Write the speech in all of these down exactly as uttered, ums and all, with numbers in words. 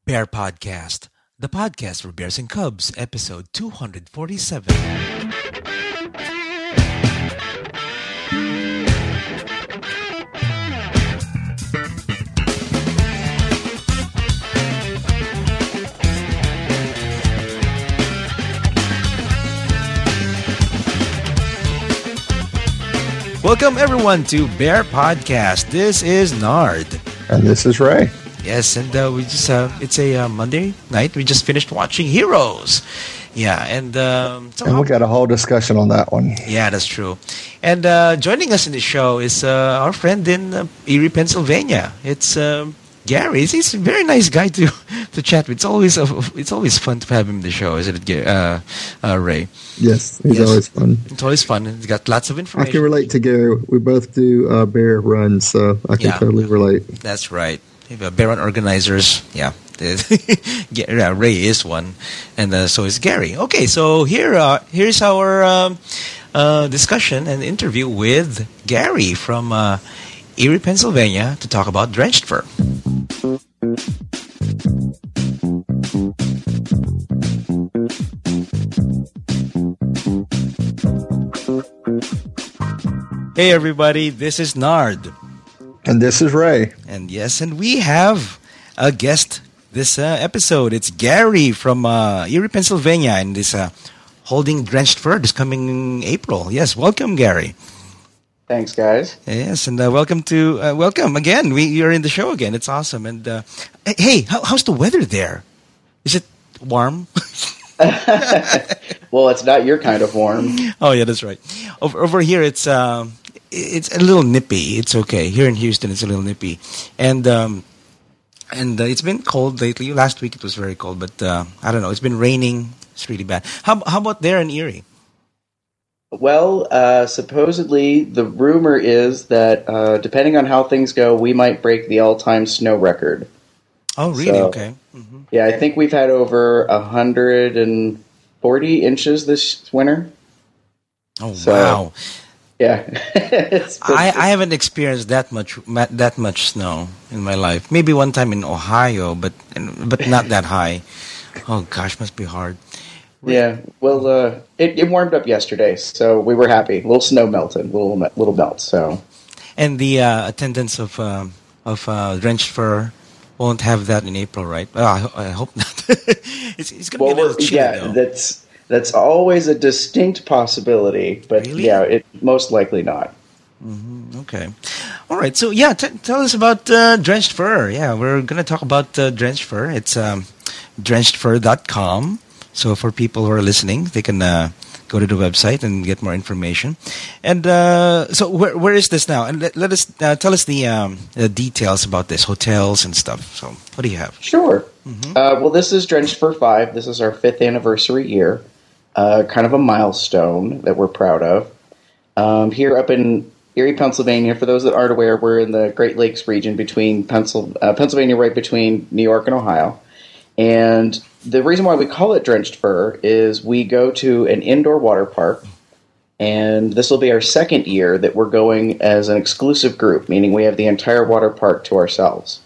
Bear Podcast, the podcast for Bears and Cubs, episode two forty-seven. Welcome everyone to Bear Podcast. This is Nard. And this is Ray. Yes, and uh, we just uh, it's a uh, Monday night. We just finished watching Heroes. Yeah, and um, so and we got a whole discussion on that one. Yeah, that's true. And uh, joining us in the show is uh, our friend in uh, Erie, Pennsylvania. It's um, Gary. He's, he's a very nice guy to to chat with. It's always uh, it's always fun to have him in the show, isn't it, uh, uh, Ray? Yes, he's yes. always fun. It's always fun. He's got lots of information. I can relate to Gary. We both do uh, bear runs, so I can yeah. totally relate. That's right. Bear Run organizers, yeah. yeah, Ray is one, and uh, so is Gary. Okay, so here, uh, here's our um, uh, discussion and interview with Gary from uh, Erie, Pennsylvania, to talk about drenched fur. Hey, everybody! This is Nard. And this is Ray. And yes, and we have a guest this uh, episode. It's Gary from uh, Erie, Pennsylvania, and is uh, holding drenched fur this coming April. Yes, welcome, Gary. Thanks, guys. Yes, and uh, welcome to uh, welcome again. We you're in the show again. It's awesome. And uh, hey, how, how's the weather there? Is it warm? Well, it's not your kind of warm. Oh yeah, that's right. Over over here, it's. Uh, It's a little nippy. It's okay. Here in Houston, it's a little nippy. And um, and uh, it's been cold lately. Last week it was very cold, but uh, I don't know. It's been raining. It's really bad. How how about there in Erie? Well, uh, supposedly the rumor is that uh, depending on how things go, we might break the all-time snow record. Oh, really? So, okay. Mm-hmm. Yeah, I think we've had over one hundred forty inches this winter. Oh, so, wow. Yeah, I, I haven't experienced that much that much snow in my life. Maybe one time in Ohio, but but not that high. Oh gosh, must be hard. Yeah, well, uh, it, it warmed up yesterday, so we were happy. A little snow melted, little little melt. So, and the uh, attendance of uh, of uh, drenched fur won't have that in April, right? Oh, I, I hope not. it's it's going to well, get a little chilly, yeah, though. that's. That's always a distinct possibility, but really? yeah, it most likely not. Mm-hmm. Okay. All right. So, yeah, t- tell us about uh, drenched fur. Yeah, we're going to talk about uh, drenched fur. It's um, drenched fur dot com. So, for people who are listening, they can uh, go to the website and get more information. And uh, so, where where is this now? And let, let us uh, tell us the, um, the details about this, hotels and stuff. So, what do you have? Sure. Mm-hmm. Uh, well, this is Drenched Fur five. This is our fifth anniversary year. Uh, kind of a milestone that we're proud of. Um, here up in Erie, Pennsylvania, for those that aren't aware, we're in the Great Lakes region between Pencil, uh, Pennsylvania, right between New York and Ohio. And the reason why we call it Drenched Fur is we go to an indoor water park, and this will be our second year that we're going as an exclusive group, meaning we have the entire water park to ourselves.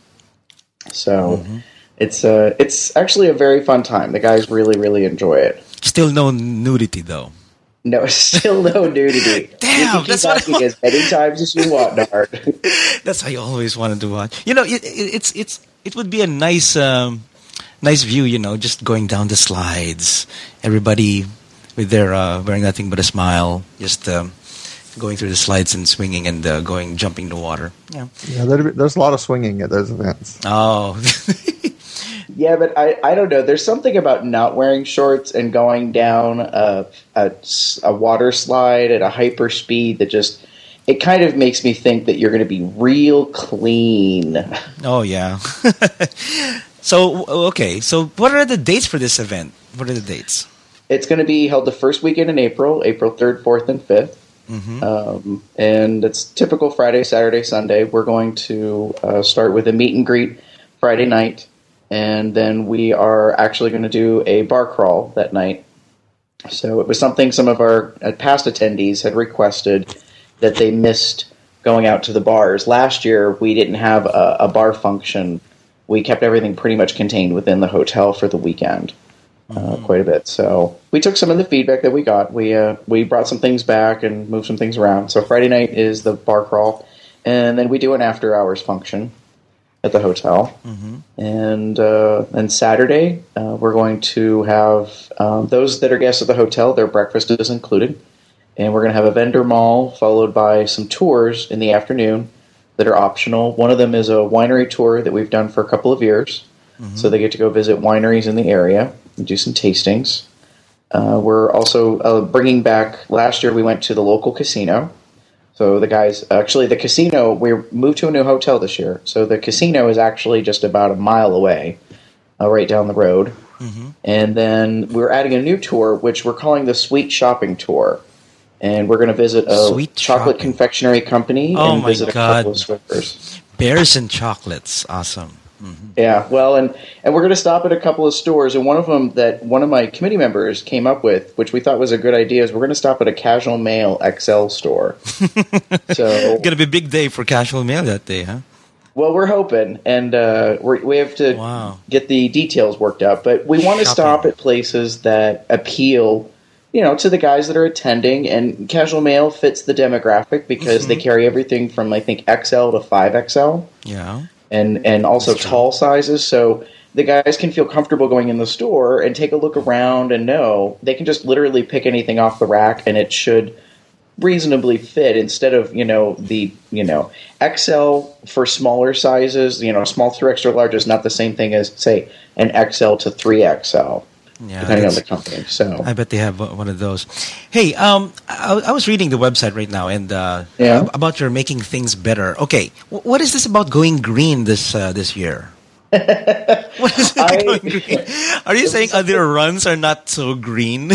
So mm-hmm. it's uh, it's actually a very fun time. The guys really, really enjoy it. Still no nudity, though. No, still no nudity. Damn, you can that's keep what I as many times as you want, Nard. That's how you always wanted to watch. You know, it, it, it's it's it would be a nice um, nice view. You know, just going down the slides, everybody with their uh, wearing nothing but a smile, just um, going through the slides and swinging and uh, going jumping in the water. Yeah, yeah. There's a lot of swinging at those events. Oh. Yeah, but I, I don't know. There's something about not wearing shorts and going down a, a, a water slide at a hyper speed that just, it kind of makes me think that you're going to be real clean. Oh, yeah. So, okay. So what are the dates for this event? What are the dates? It's going to be held the first weekend in April, April third, fourth, and fifth. Mm-hmm. Um, and it's typical Friday, Saturday, Sunday. We're going to uh, start with a meet and greet Friday night. And then we are actually going to do a bar crawl that night. So it was something some of our past attendees had requested that they missed going out to the bars. Last year, we didn't have a, a bar function we kept everything pretty much contained within the hotel for the weekend, uh, mm-hmm. quite a bit. So we took some of the feedback that we got. We uh, we brought some things back and moved some things around. So Friday night is the bar crawl, and then we do an after hours function at the hotel. Mm-hmm. And uh, and Saturday uh, we're going to have um, those that are guests at the hotel. Their breakfast is included, and we're going to have a vendor mall followed by some tours in the afternoon that are optional. One of them is a winery tour that we've done for a couple of years. Mm-hmm. So they get to go visit wineries in the area and do some tastings. Uh, we're also uh, bringing back, last year we went to the local casino. So the guys, actually the casino, we moved to a new hotel this year. So the casino is actually just about a mile away, uh, right down the road. Mm-hmm. And then we're adding a new tour, which we're calling the Sweet Shopping Tour. And we're going to visit a Sweet chocolate shopping. confectionery company oh and my visit God. a couple of Swifters. Bears and chocolates. Awesome. Mm-hmm. Yeah, well, and, and we're going to stop at a couple of stores, and one of them that one of my committee members came up with, which we thought was a good idea, is we're going to stop at a Casual Mail X L store. So, going to be a big day for Casual Mail that day, huh? Well, we're hoping, and uh, we're, we have to wow. get the details worked out, but we want to stop at places that appeal, you know, to the guys that are attending, and Casual Mail fits the demographic because mm-hmm. they carry everything from, I think, X L to five X L. Yeah. And and also tall sizes, so the guys can feel comfortable going in the store and take a look around and know they can just literally pick anything off the rack and it should reasonably fit instead of, you know, the, you know, X L for smaller sizes, you know, small through extra large is not the same thing as, say, an X L to three X L. Yeah, depending on the company. So I bet they have one of those. Hey, um, I, I was reading the website right now, and uh, yeah. about your making things better. Okay, what is this about going green this uh, this year? What is I, going green? Are you saying other runs are not so green?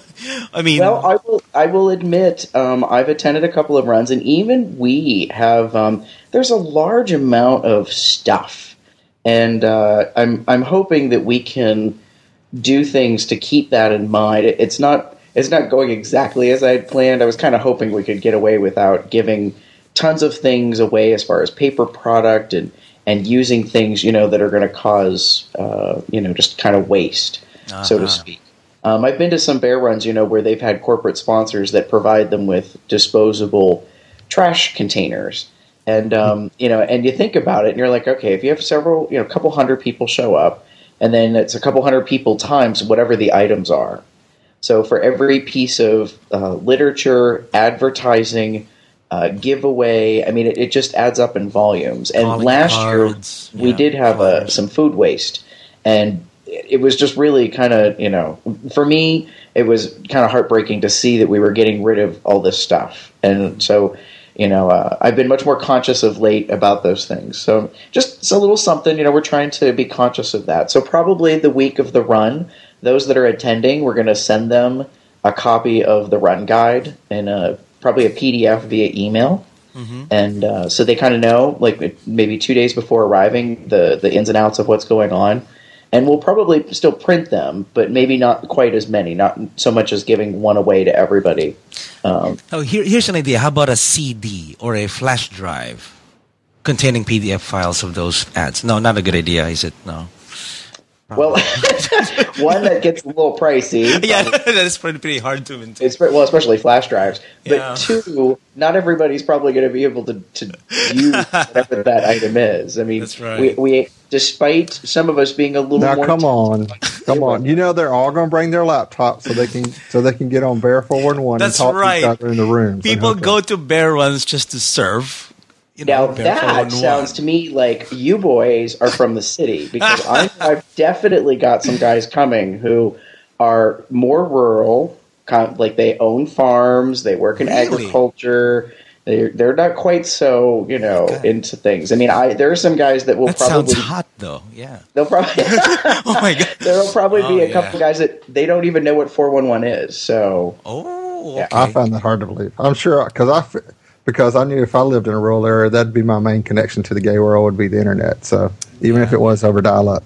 I mean, well, I will. I will admit, um, I've attended a couple of runs, and even we have. Um, there's a large amount of stuff, and uh, I'm I'm hoping that we can do things to keep that in mind. It, it's not it's not going exactly as I had planned. I was kind of hoping we could get away without giving tons of things away as far as paper product and, and using things, you know, that are going to cause, uh, you know, just kind of waste, uh-huh. so to speak. Um, I've been to some bear runs, you know, where they've had corporate sponsors that provide them with disposable trash containers. And, um, you know, and you think about it and you're like, okay, if you have several, you know, a couple hundred people show up, and then it's a couple hundred people times whatever the items are. So for every piece of uh, literature, advertising, uh, giveaway, I mean, it, it just adds up in volumes. And Calling last cards. year, we yeah, did have uh, some food waste. And it was just really kind of, you know, for me, it was kind of heartbreaking to see that we were getting rid of all this stuff. And so, you know, uh, I've been much more conscious of late about those things. So just it's a little something, you know, we're trying to be conscious of that. So probably the week of the run, those that are attending, we're going to send them a copy of the run guide and a, probably a P D F via email. Mm-hmm. And uh, so they kind of know, like maybe two days before arriving, the, the ins and outs of what's going on. And we'll probably still print them, but maybe not quite as many, not so much as giving one away to everybody. Um, oh, here, here's an idea. How about a C D or a flash drive containing P D F files of those ads? No, not a good idea, is it? No. Well, one that gets a little pricey. Yeah, that is pretty, pretty hard to maintain. It's, well, especially flash drives. But yeah. two, not everybody's probably going to be able to, to use whatever that item is. I mean, that's right. we, we, despite some of us being a little now, more... Now, come on. Come on. You know they're all going to bring their laptops so they can so they can get on Bear four one one that's and talk right. to each other in the room. People go to Bear runs just to serve. You know, now that sounds to me like you boys are from the city, because I, I've definitely got some guys coming who are more rural, like they own farms, they work in really? agriculture. They're they're not quite so, you know, okay. into things. I mean, I there are some guys that will that probably sounds hot though. Yeah, they'll probably. Oh my god, there'll probably oh, be a yeah. couple guys that they don't even know what four one one is. So oh, okay. yeah. I find that hard to believe. I'm sure because I. Because I knew if I lived in a rural area, that'd be my main connection to the gay world would be the internet. So even yeah. if it was over dial-up.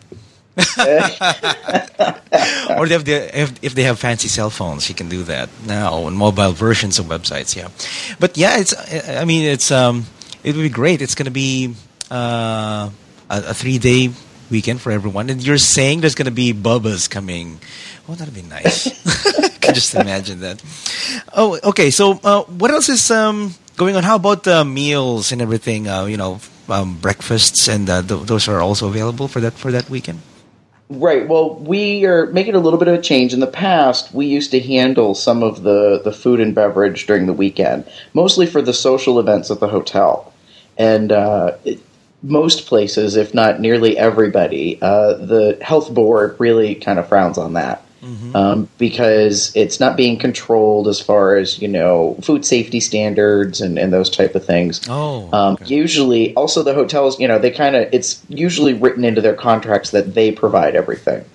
Or they have the, if, if they have fancy cell phones, you can do that now on mobile versions of websites. Yeah, but yeah, it's. I mean, it's. Um, it would be great. It's going to be uh, a, a three-day weekend for everyone. And you're saying there's going to be Bubba's coming. Oh, that'd be nice. I can just imagine that. Oh, okay. So uh, what else is um, going on? How about the meals and everything? Uh, you know, um, breakfasts and uh, th- those are also available for that for that weekend? Right. Well, we are making a little bit of a change. In the past, we used to handle some of the, the food and beverage during the weekend, mostly for the social events at the hotel. And uh, it, most places, if not nearly everybody, uh, the health board really kind of frowns on that. Mm-hmm. Um, because it's not being controlled as far as, you know, food safety standards and, and those type of things. Oh, um, okay. Usually, also the hotels, you know, they kind of, it's usually written into their contracts that they provide everything.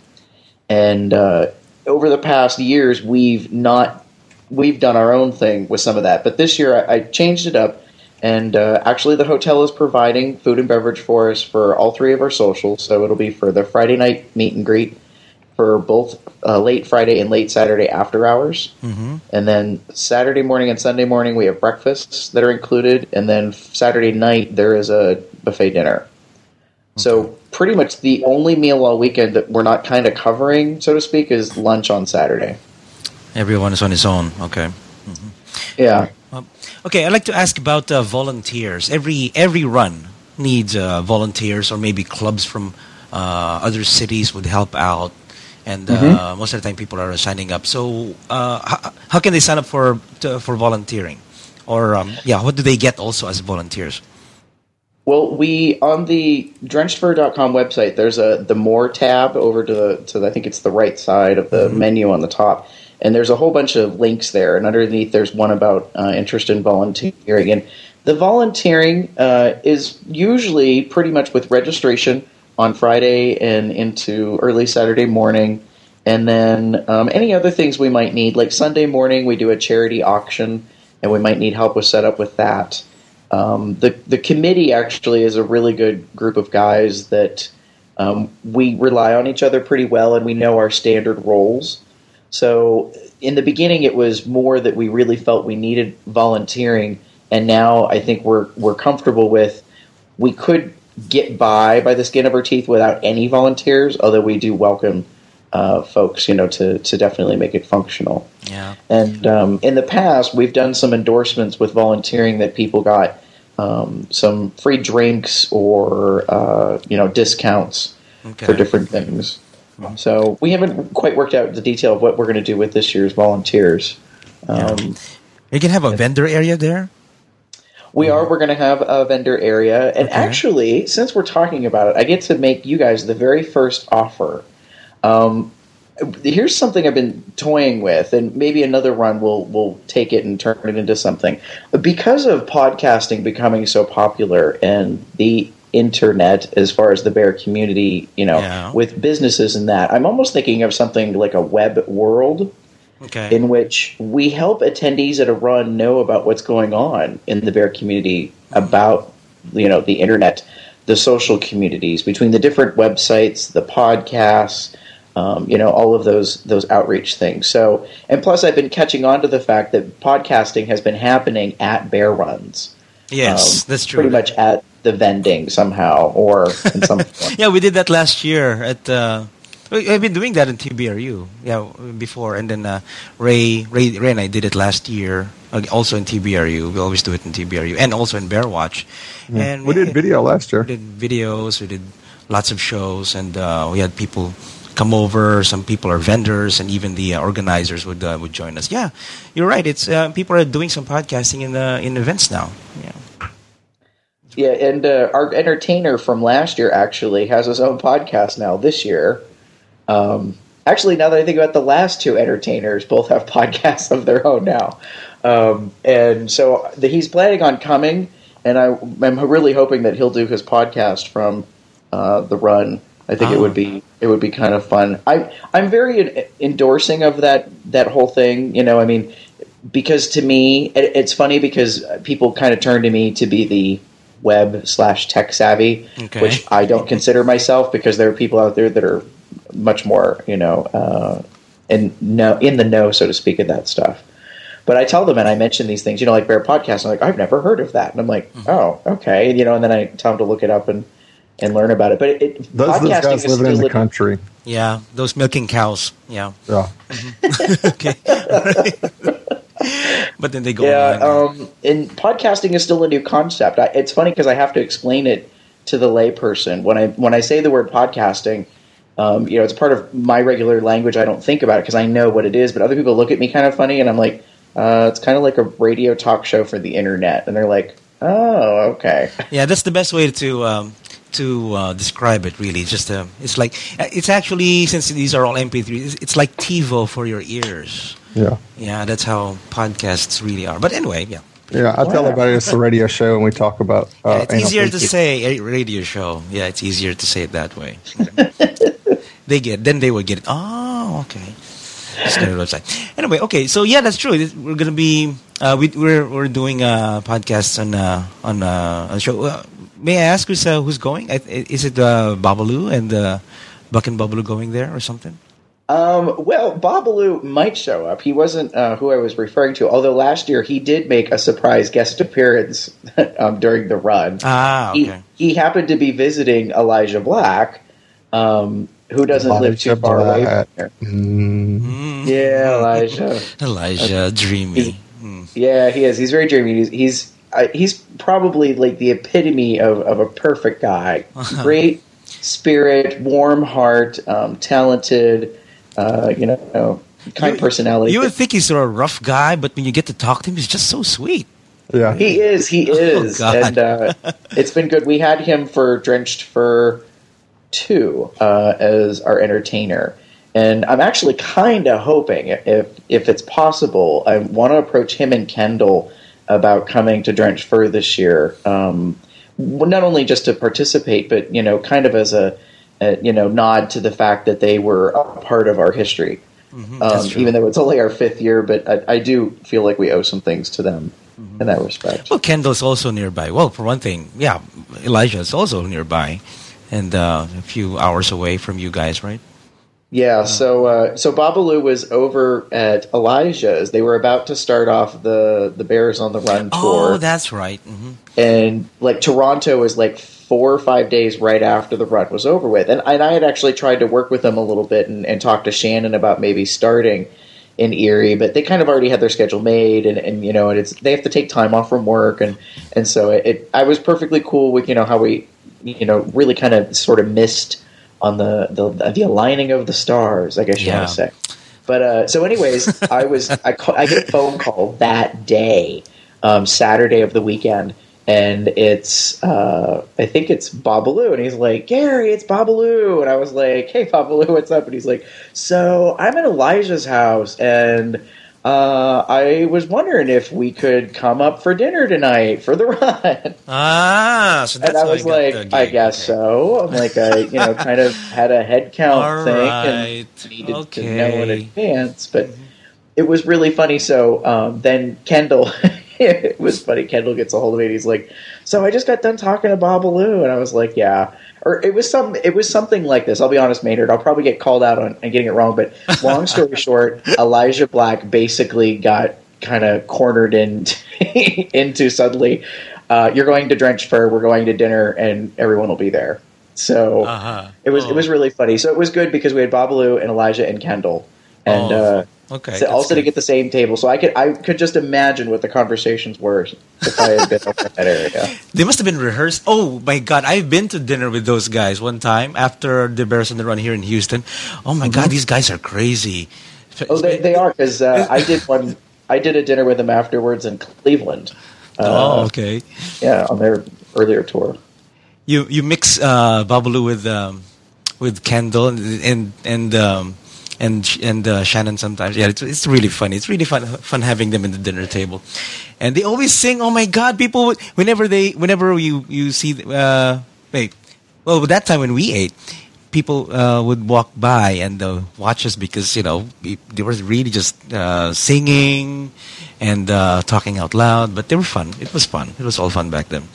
And uh, over the past years, we've not, we've done our own thing with some of that. But this year, I, I changed it up. And uh, actually, the hotel is providing food and beverage for us for all three of our socials. So it'll be for the Friday night meet and greet, for both uh, late Friday and late Saturday after hours. Mm-hmm. And then Saturday morning and Sunday morning, we have breakfasts that are included. And then Saturday night, there is a buffet dinner. Okay. So pretty much the only meal all weekend that we're not kind of covering, so to speak, is lunch on Saturday. Everyone is on his own. Okay. Mm-hmm. Yeah. Um, okay, I'd like to ask about uh, volunteers. Every every run needs uh, volunteers, or maybe clubs from uh, other cities would help out. And uh, mm-hmm. most of the time, people are signing up. So, uh, how, how can they sign up for to, for volunteering? Or um, yeah, what do they get also as volunteers? Well, we on the drenched fur dot com website, there's a the More tab over to the to the, I think it's the right side of the mm-hmm. menu on the top, and there's a whole bunch of links there. And underneath, there's one about uh, interest in volunteering. And the volunteering uh, is usually pretty much with registration on Friday and into early Saturday morning. And then um, any other things we might need, like Sunday morning, we do a charity auction, and we might need help with setup with that. Um, the the committee actually is a really good group of guys that um, we rely on each other pretty well, and we know our standard roles. So in the beginning, it was more that we really felt we needed volunteering, and now I think we're we're comfortable with we could get by by the skin of our teeth without any volunteers, although we do welcome uh, folks, you know, to, to definitely make it functional. Yeah. And um, in the past, we've done some endorsements with volunteering that people got um, some free drinks or, uh, you know, discounts okay. for different things. Mm-hmm. So we haven't quite worked out the detail of what we're going to do with this year's volunteers. Um, yeah. You can have a vendor area there? We are. We're going to have a vendor area. And okay. actually, since we're talking about it, I get to make you guys the very first offer. Um, here's something I've been toying with, and maybe another run will will take it and turn it into something. Because of podcasting becoming so popular and the internet as far as the bear community, you know, yeah. with businesses and that, I'm almost thinking of something like a web world. Okay. In which we help attendees at a run know about what's going on in the bear community, about, you know, the internet, the social communities, between the different websites, the podcasts, um, you know, all of those those outreach things. So, and plus, I've been catching on to the fact that podcasting has been happening at bear runs. Yes, um, that's true. Pretty much at the vending somehow, or in some. Yeah, we did that last year at. Uh I've been doing that in T B R U, yeah, before, and then uh, Ray, Ray, Ray and I did it last year, uh, also in T B R U. We always do it in T B R U, and also in Bear Watch. Yeah. And we, we did video last year. We did videos, we did lots of shows, and uh, we had people come over. Some people are vendors, and even the uh, organizers would uh, would join us. Yeah, you're right. It's uh, people are doing some podcasting in the in events now. Yeah. Yeah, and uh, our entertainer from last year actually has his own podcast now this year. Um, actually, now that I think about it, the last two entertainers both have podcasts of their own now. Um, and so the, he's planning on coming, and I, I'm really hoping that he'll do his podcast from uh, the run. I think oh. it would be it would be kind of fun. I, I'm very endorsing of that, that whole thing. You know, I mean, because to me, it, it's funny because people kind of turn to me to be the web slash tech savvy, okay. which I don't consider myself, because there are people out there that are much more, you know, uh, in know in the know, so to speak, of that stuff. But I tell them, and I mention these things, you know, like Bear Podcast. I'm like, I've never heard of that, and I'm like, mm-hmm. oh, okay, you know. And then I tell them to look it up, and and learn about it. But it, it, those, podcasting those guys is living in still the a- country. Yeah, those milking cows. Yeah. Yeah. Okay. But then they go Yeah, online. um, and podcasting is still a new concept. I, it's funny because I have to explain it to the layperson. When I when I say the word podcasting, um, you know, it's part of my regular language. I don't think about it because I know what it is, but other people look at me kind of funny, and I'm like, uh, it's kind of like a radio talk show for the internet, and they're like, oh, okay. Yeah, that's the best way to um, to uh, describe it. Really, it's just uh, it's like it's actually, since these are all M P threes, it's like TiVo for your ears. Yeah. Yeah, that's how podcasts really are. But anyway, yeah. Yeah, I tell everybody it's a radio show, and we talk about. Uh, Yeah, it's anal easier to freaky. say a radio show. Yeah, it's easier to say it that way. They get, then they will get it. Oh, okay. Just go to the website. Anyway, okay. So yeah, that's true. This- We're gonna be uh, we, we're we're doing uh, podcasts on uh, on uh, on a show. Uh, may I ask who's uh, who's going? I, is it uh, Babalu and uh, Buck and Babalu going there or something? Um, well, Babalu might show up. He wasn't uh, who I was referring to, although last year he did make a surprise guest appearance um, during the run. Ah, okay. He, he happened to be visiting Elijah Black, um, who doesn't live too Elijah far away Black. from here. Mm. Mm. Yeah, Elijah. Elijah, dreamy. Mm. Yeah, he is. He's very dreamy. He's he's, uh, he's probably like the epitome of, of a perfect guy. Great spirit, warm heart, um, talented. Uh, you know, kind You- personality. You would think he's sort of a rough guy, but when you get to talk to him, he's just so sweet. Yeah. He is. He is. God. And uh, it's been good. We had him for Drenched Fur two uh, as our entertainer. And I'm actually kind of hoping, if if it's possible, I want to approach him and Kendall about coming to Drenched Fur this year. Um, well, not only just to participate, but, you know, kind of as a, a you know, nod to the fact that they were a part of our history. Mhm, Um, that's true. even though it's only our fifth year, but I, I do feel like we owe some things to them in that respect. Well, Kendall's also nearby. Well, for one thing, yeah, Elijah is also nearby, and uh, a few hours away from you guys, right? Yeah, so uh, so Babalu was over at Elijah's. They were about to start off the, the Bears on the Run tour. Oh, that's right. hmm And like Toronto was like four or five days right after the run was over with. And, and I had actually tried to work with them a little bit and, and talk to Shannon about maybe starting in Erie, but they kind of already had their schedule made, and, and you know, and it's they have to take time off from work, and and so it, it I was perfectly cool with, you know, how we, you know, really kind of sort of missed on the the, the aligning of the stars, I guess you Yeah. want to say. But uh, so, anyways, I was I call, I get a phone call that day, um, Saturday of the weekend, and it's uh, I think it's Babalu, and he's like, Gary, it's Babalu, and I was like, hey Babalu, what's up? And he's like, so I'm at Elijah's house, and uh, I was wondering if we could come up for dinner tonight for the run. Ah, so that's And I how was got like, the gig. I guess Okay. so. I'm like, I, you know, kind of had a head count All thing right. and needed Okay. to know in advance. But it was really funny. So um, then Kendall, it was funny. Kendall gets a hold of me and he's like, so I just got done talking to Babalu. And I was like, yeah. Or it was some, it was something like this. I'll be honest, Maynard. I'll probably get called out on, on getting it wrong. But long story short, Elijah Black basically got kind of cornered in, into suddenly, uh, you're going to Drenched Fur, we're going to dinner, and everyone will be there. So Uh-huh. it was Oh. it was really funny. So it was good because we had Babalu and Elijah and Kendall, and Oh, uh, okay, so that's all sitting good. at the same table. So I could I could just imagine what the conversations were if I had been over in that area. They must have been rehearsed. Oh my God, I've been to dinner with those guys one time after the Bears on the Run here in Houston. Oh my God, these guys are crazy. Oh, they they are because uh, I did one. I did a dinner with them afterwards in Cleveland. Uh, Oh, okay. Yeah, on their earlier tour. You you mix uh, Babalu with um, with Kendall and and and um, and, and uh, Shannon sometimes. Yeah, it's it's really funny. It's really fun fun having them in the dinner table, and they always sing. Oh my God, people! would- Whenever they whenever you you see uh, wait, well, that time when we ate, people uh, would walk by and uh, watch us because you know we- they were really just uh, singing and uh, talking out loud. But they were fun. It was fun. It was all fun back then.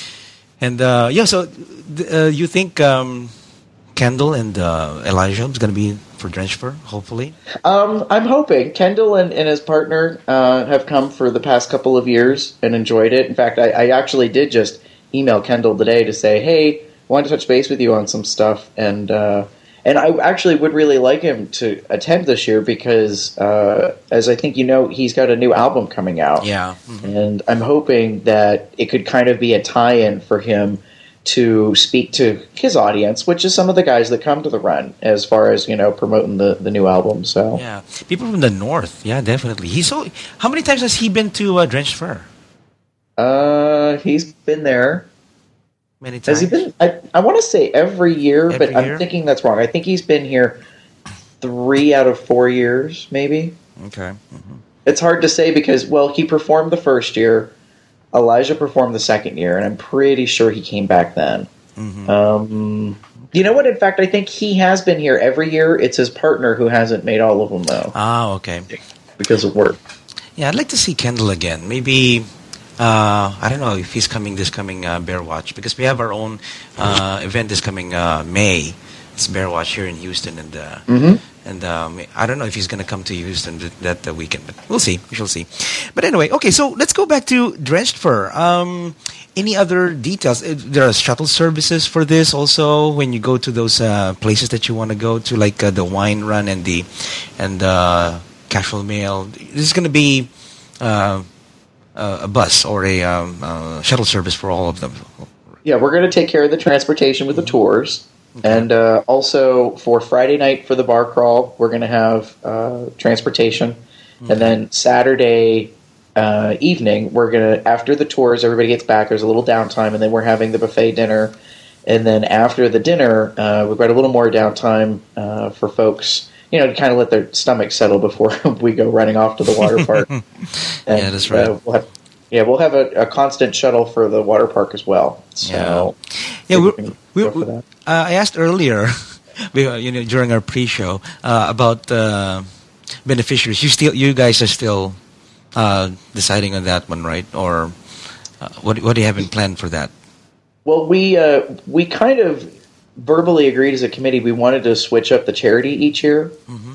And uh, yeah, so th- uh, you think um, Kendall and uh, Elijah is going to be for Drenched Fur, hopefully? Um, I'm hoping Kendall and, and his partner uh, have come for the past couple of years and enjoyed it. In fact, I, I actually did just email Kendall today to say, hey, wanted to touch base with you on some stuff, and uh, and I actually would really like him to attend this year because, uh, as I think you know, he's got a new album coming out. Yeah, mm-hmm. And I'm hoping that it could kind of be a tie-in for him to speak to his audience, which is some of the guys that come to the run, as far as, you know, promoting the, the new album. So yeah, people from the north, yeah, definitely. He's so. How many times has he been to uh, Drenched Fur? Uh, he's been there many times. Has he been? I, I want to say every year, every but year? I'm thinking that's wrong. I think he's been here three out of four years, maybe. Okay. Mm-hmm. It's hard to say because, well, he performed the first year. Elijah performed the second year, and I'm pretty sure he came back then. Mm-hmm. Um, you know what? In fact, I think he has been here every year. It's his partner who hasn't made all of them, though. Ah, okay. Because of work. Yeah, I'd like to see Kendall again. Maybe, uh, I don't know if he's coming this coming uh, Bear Watch, because we have our own uh, event this coming uh, May. It's Bear Watch here in Houston, and uh, mm-hmm. and um, I don't know if he's going to come to Houston that, that weekend, but we'll see. We shall see. But anyway, okay, so let's go back to Drenched Fur. Um, any other details? There are shuttle services for this also when you go to those uh, places that you want to go to, like uh, the wine run and the and uh, casual mail. This is going to be uh, a bus or a um, uh, shuttle service for all of them. Yeah, we're going to take care of the transportation with the tours. Okay. And uh, also for Friday night for the bar crawl, we're going to have uh, transportation. Mm-hmm. And then Saturday uh, evening, we're going to, after the tours, everybody gets back, there's a little downtime, and then we're having the buffet dinner. And then after the dinner, uh, we've got a little more downtime uh, for folks, you know, to kind of let their stomachs settle before we go running off to the water park. And, yeah, that's right. Uh, we'll have, yeah, we'll have a, a constant shuttle for the water park as well. So, yeah, yeah we we, we uh, I asked earlier, you know, during our pre-show uh, about uh, beneficiaries. You still, you guys are still uh, deciding on that one, right? Or uh, what? What do you have in plan for that? Well, we uh, we kind of verbally agreed as a committee we wanted to switch up the charity each year. Mm-hmm.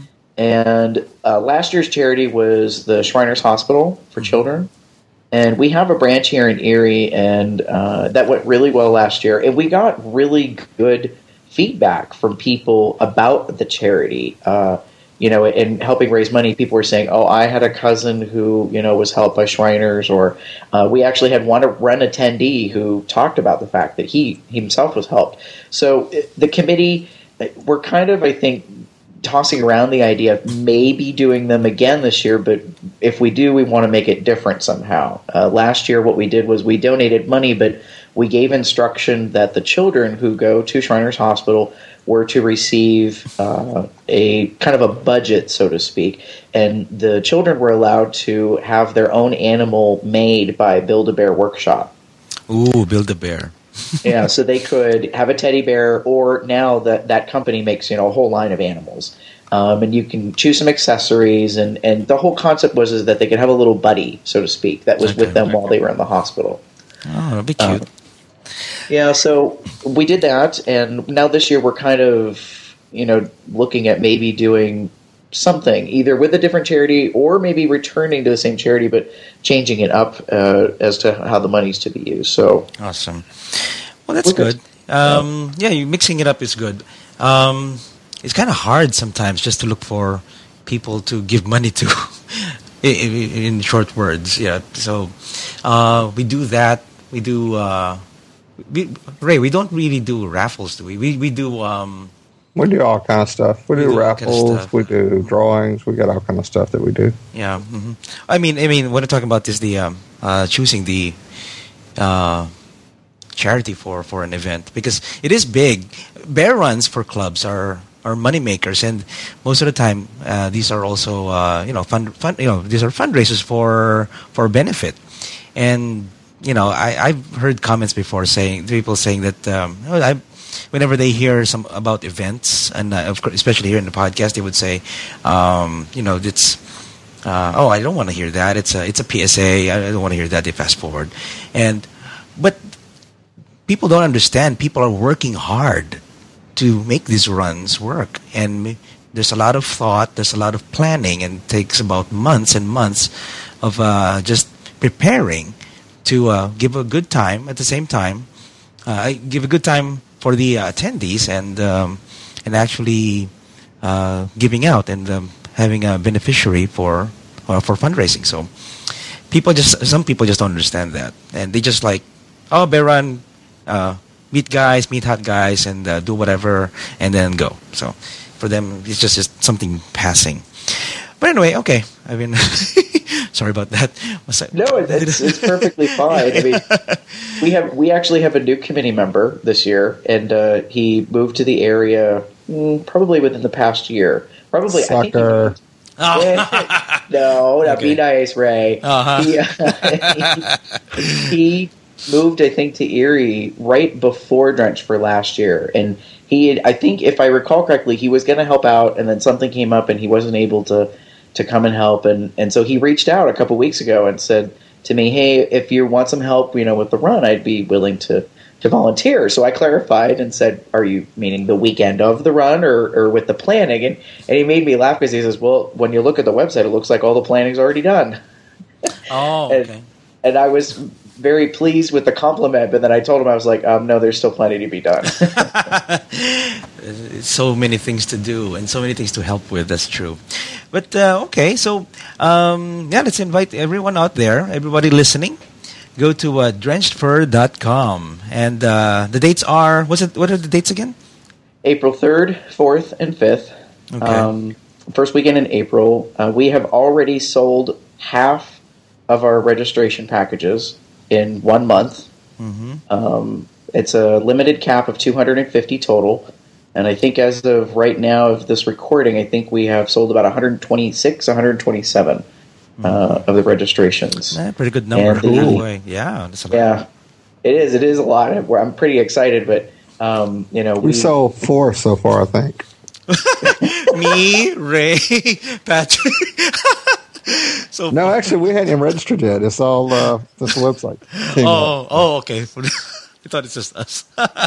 And uh, last year's charity was the Shriners Hospital for mm-hmm. children. And we have a branch here in Erie, and uh, that went really well last year. And we got really good feedback from people about the charity. Uh, you know, in helping raise money, people were saying, oh, I had a cousin who, you know, was helped by Shriners. Or uh, we actually had one run attendee who talked about the fact that he himself was helped. So the committee, we're kind of, I think, tossing around the idea of maybe doing them again this year, but if we do, we want to make it different somehow. Uh, last year, what we did was we donated money, but we gave instruction that the children who go to Shriners Hospital were to receive uh, a kind of a budget, so to speak, and the children were allowed to have their own animal made by Build-A-Bear Workshop. Ooh, Build-A-Bear. Yeah, so they could have a teddy bear, or now that that company makes, you know, a whole line of animals, um, and you can choose some accessories, and, and the whole concept was is that they could have a little buddy, so to speak, that was okay, with them okay. while they were in the hospital. Oh, that'd be cute. Um, yeah, so we did that, and now this year we're kind of, you know, looking at maybe doing something, either with a different charity or maybe returning to the same charity, but changing it up uh, as to how the money's to be used. So awesome. Well, that's good. Um, yeah, you mixing it up is good. Um, it's kind of hard sometimes just to look for people to give money to. in, in short words, yeah. So uh, we do that. We do. Uh, we, Ray, we don't really do raffles, do we? We we do. Um, We do all kind of stuff. We, we do, do raffles. Kind of we do drawings. We got all kind of stuff that we do. Yeah. Mm-hmm. I mean, I mean, what I'm talking about is the um, uh, choosing the uh, charity for, for an event, because it is big. Bear runs for clubs are are money makers, and most of the time uh, these are also uh, you know fund, fund you know these are fundraisers for for benefit. And you know, I I've heard comments before saying people saying that um, oh, I. Whenever they hear some about events, and uh, of course, especially here in the podcast, they would say, um, you know, it's, uh, oh, I don't want to hear that. It's a, it's a P S A. I don't want to hear that. They fast forward. And, but people don't understand. People are working hard to make these runs work. And there's a lot of thought. There's a lot of planning, and it takes about months and months of uh, just preparing to uh, give a good time at the same time. Uh, give a good time for the uh, attendees and um, and actually uh, giving out and um, having a beneficiary for uh, for fundraising. So people just some people just don't understand that, and they just like, oh, bear run, uh, meet guys, meet hot guys, and uh, do whatever, and then go. So for them, it's just, just something passing. But anyway, okay. I mean, sorry about that. No, it's, it's perfectly fine. I mean, we have we actually have a new committee member this year, and uh, he moved to the area mm, probably within the past year. Probably, Sucker. I think. He, oh. No, not okay. Be nice, Ray. Uh-huh. He, uh, he, he moved, I think, to Erie right before Drench for last year, and he had, I think, if I recall correctly, he was going to help out, and then something came up, and he wasn't able to. to come and help, and, and so he reached out a couple weeks ago and said to me, hey, if you want some help, you know, with the run, I'd be willing to, to volunteer. So I clarified and said, are you meaning the weekend of the run or, or with the planning? And, and he made me laugh because he says, well, when you look at the website, it looks like all the planning's already done. Oh, and, okay. And I was very pleased with the compliment, but then I told him, I was like, um, no, there's still plenty to be done. So many things to do and so many things to help with, that's true. But, uh, okay, so, um, yeah, let's invite everyone out there, everybody listening. Go to uh, drenched fur dot com. And uh, the dates are, what's it, what are the dates again? April third, fourth, and fifth. Okay. Um, first weekend in April. Uh, we have already sold half of our registration packages in one month. Mm-hmm. Um, it's a limited cap of two hundred fifty total. And I think as of right now of this recording, I think we have sold about one hundred twenty-six, one hundred twenty-seven mm-hmm. uh, of the registrations. Yeah, pretty good number. The, yeah, that's a lot. Yeah, it is. It is a lot. I'm pretty excited, but um, you know, we, we sold four so far, I think. Me, Ray, Patrick. So no, actually, we hadn't even registered yet. It's all uh, this website. Oh, oh, okay. I thought it's just us.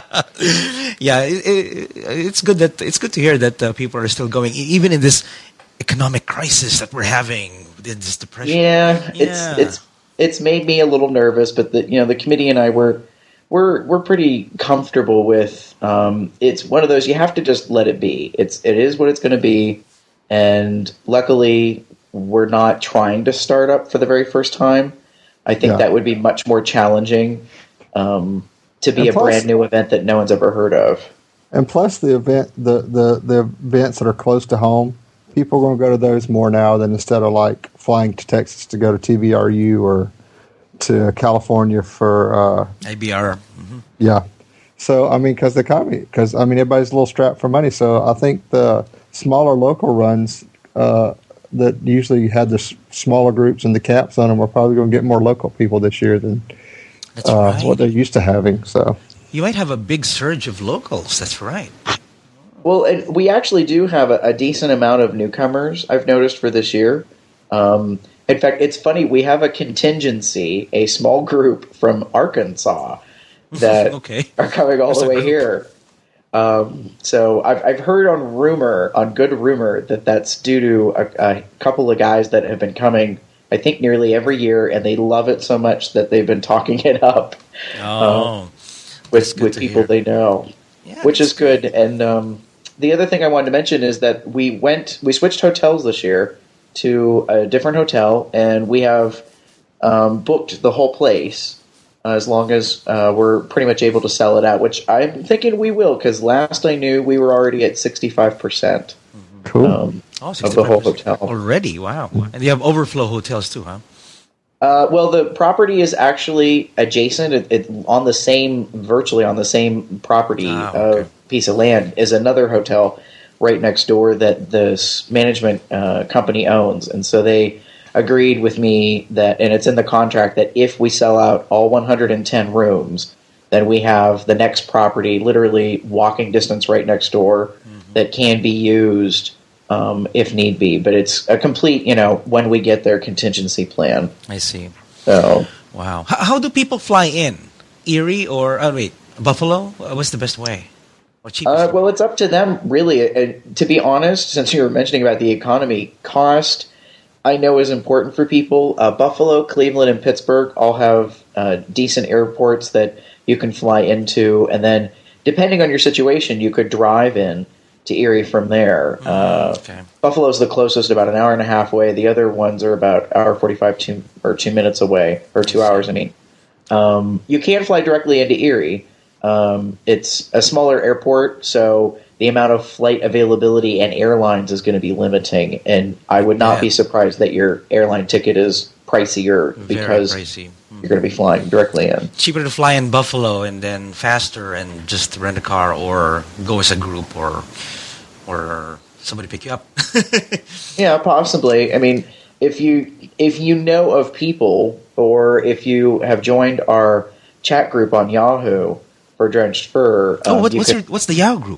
Yeah, it, it, it's good that it's good to hear that uh, people are still going, even in this economic crisis that we're having, this depression. Yeah, yeah. it's it's it's made me a little nervous, but the you know the committee and I were we're we're pretty comfortable with. Um, it's one of those you have to just let it be. It's it is what it's going to be, and luckily we're not trying to start up for the very first time. I think yeah. that would be much more challenging. Um, to be and a plus, brand new event that no one's ever heard of. And plus the event, the, the, the events that are close to home, people are going to go to those more now than instead of like flying to Texas to go to T V R U or to California for uh, A B R. Mm-hmm. Yeah. So, I mean, because the economy, because, I mean, everybody's a little strapped for money. So I think the smaller local runs uh, that usually had the s- smaller groups and the caps on them are probably going to get more local people this year than That's uh, right. what they're used to having. So you might have a big surge of locals. That's right. Well, and we actually do have a, a decent amount of newcomers, I've noticed, for this year. Um, in fact, it's funny. We have a contingency, a small group from Arkansas that okay. are coming all There's the way here. Um, so I've, I've heard on rumor, on good rumor, that that's due to a, a couple of guys that have been coming I think nearly every year, and they love it so much that they've been talking it up oh, um, with with people hear. they know, yeah, which is good. good. And um, the other thing I wanted to mention is that we went, we switched hotels this year to a different hotel, and we have um, booked the whole place uh, as long as uh, we're pretty much able to sell it out. Which I'm thinking we will, because last I knew we were already at sixty-five percent. Cool. Um, oh, of the whole hotel already. Wow. And you have overflow hotels too, huh? Uh, well, the property is actually adjacent. It, it on the same, virtually on the same property, ah, okay. uh, piece of land is another hotel right next door that this management uh, company owns, and so they agreed with me that, and it's in the contract that if we sell out all one hundred ten rooms, then we have the next property literally walking distance right next door. Mm-hmm. That can be used um, if need be, but it's a complete, you know, when we get there contingency plan. I see. So, wow. How, how do people fly in? Erie or oh wait, Buffalo? What's the best way? Or cheapest? Uh, well, it's up to them, really. Uh, to be honest, since you were mentioning about the economy, cost I know is important for people. Uh, Buffalo, Cleveland, and Pittsburgh all have uh, decent airports that you can fly into, and then depending on your situation, you could drive in to Erie from there. Mm, uh, okay. Buffalo's the closest, about an hour and a half away. The other ones are about hour forty-five two, or two minutes away, or two hours, I mean. Um, you can fly directly into Erie. Um, it's a smaller airport, so the amount of flight availability and airlines is going to be limiting, and I would not Yeah. be surprised that your airline ticket is pricier Very because pricey. you're going to be flying directly in. Cheaper to fly in Buffalo and then faster and just rent a car or go as a group or or somebody pick you up. Yeah, possibly. I mean, if you if you know of people, or if you have joined our chat group on Yahoo for Drenched Fur, oh, um, what, you what's could- your, what's the Yahoo group?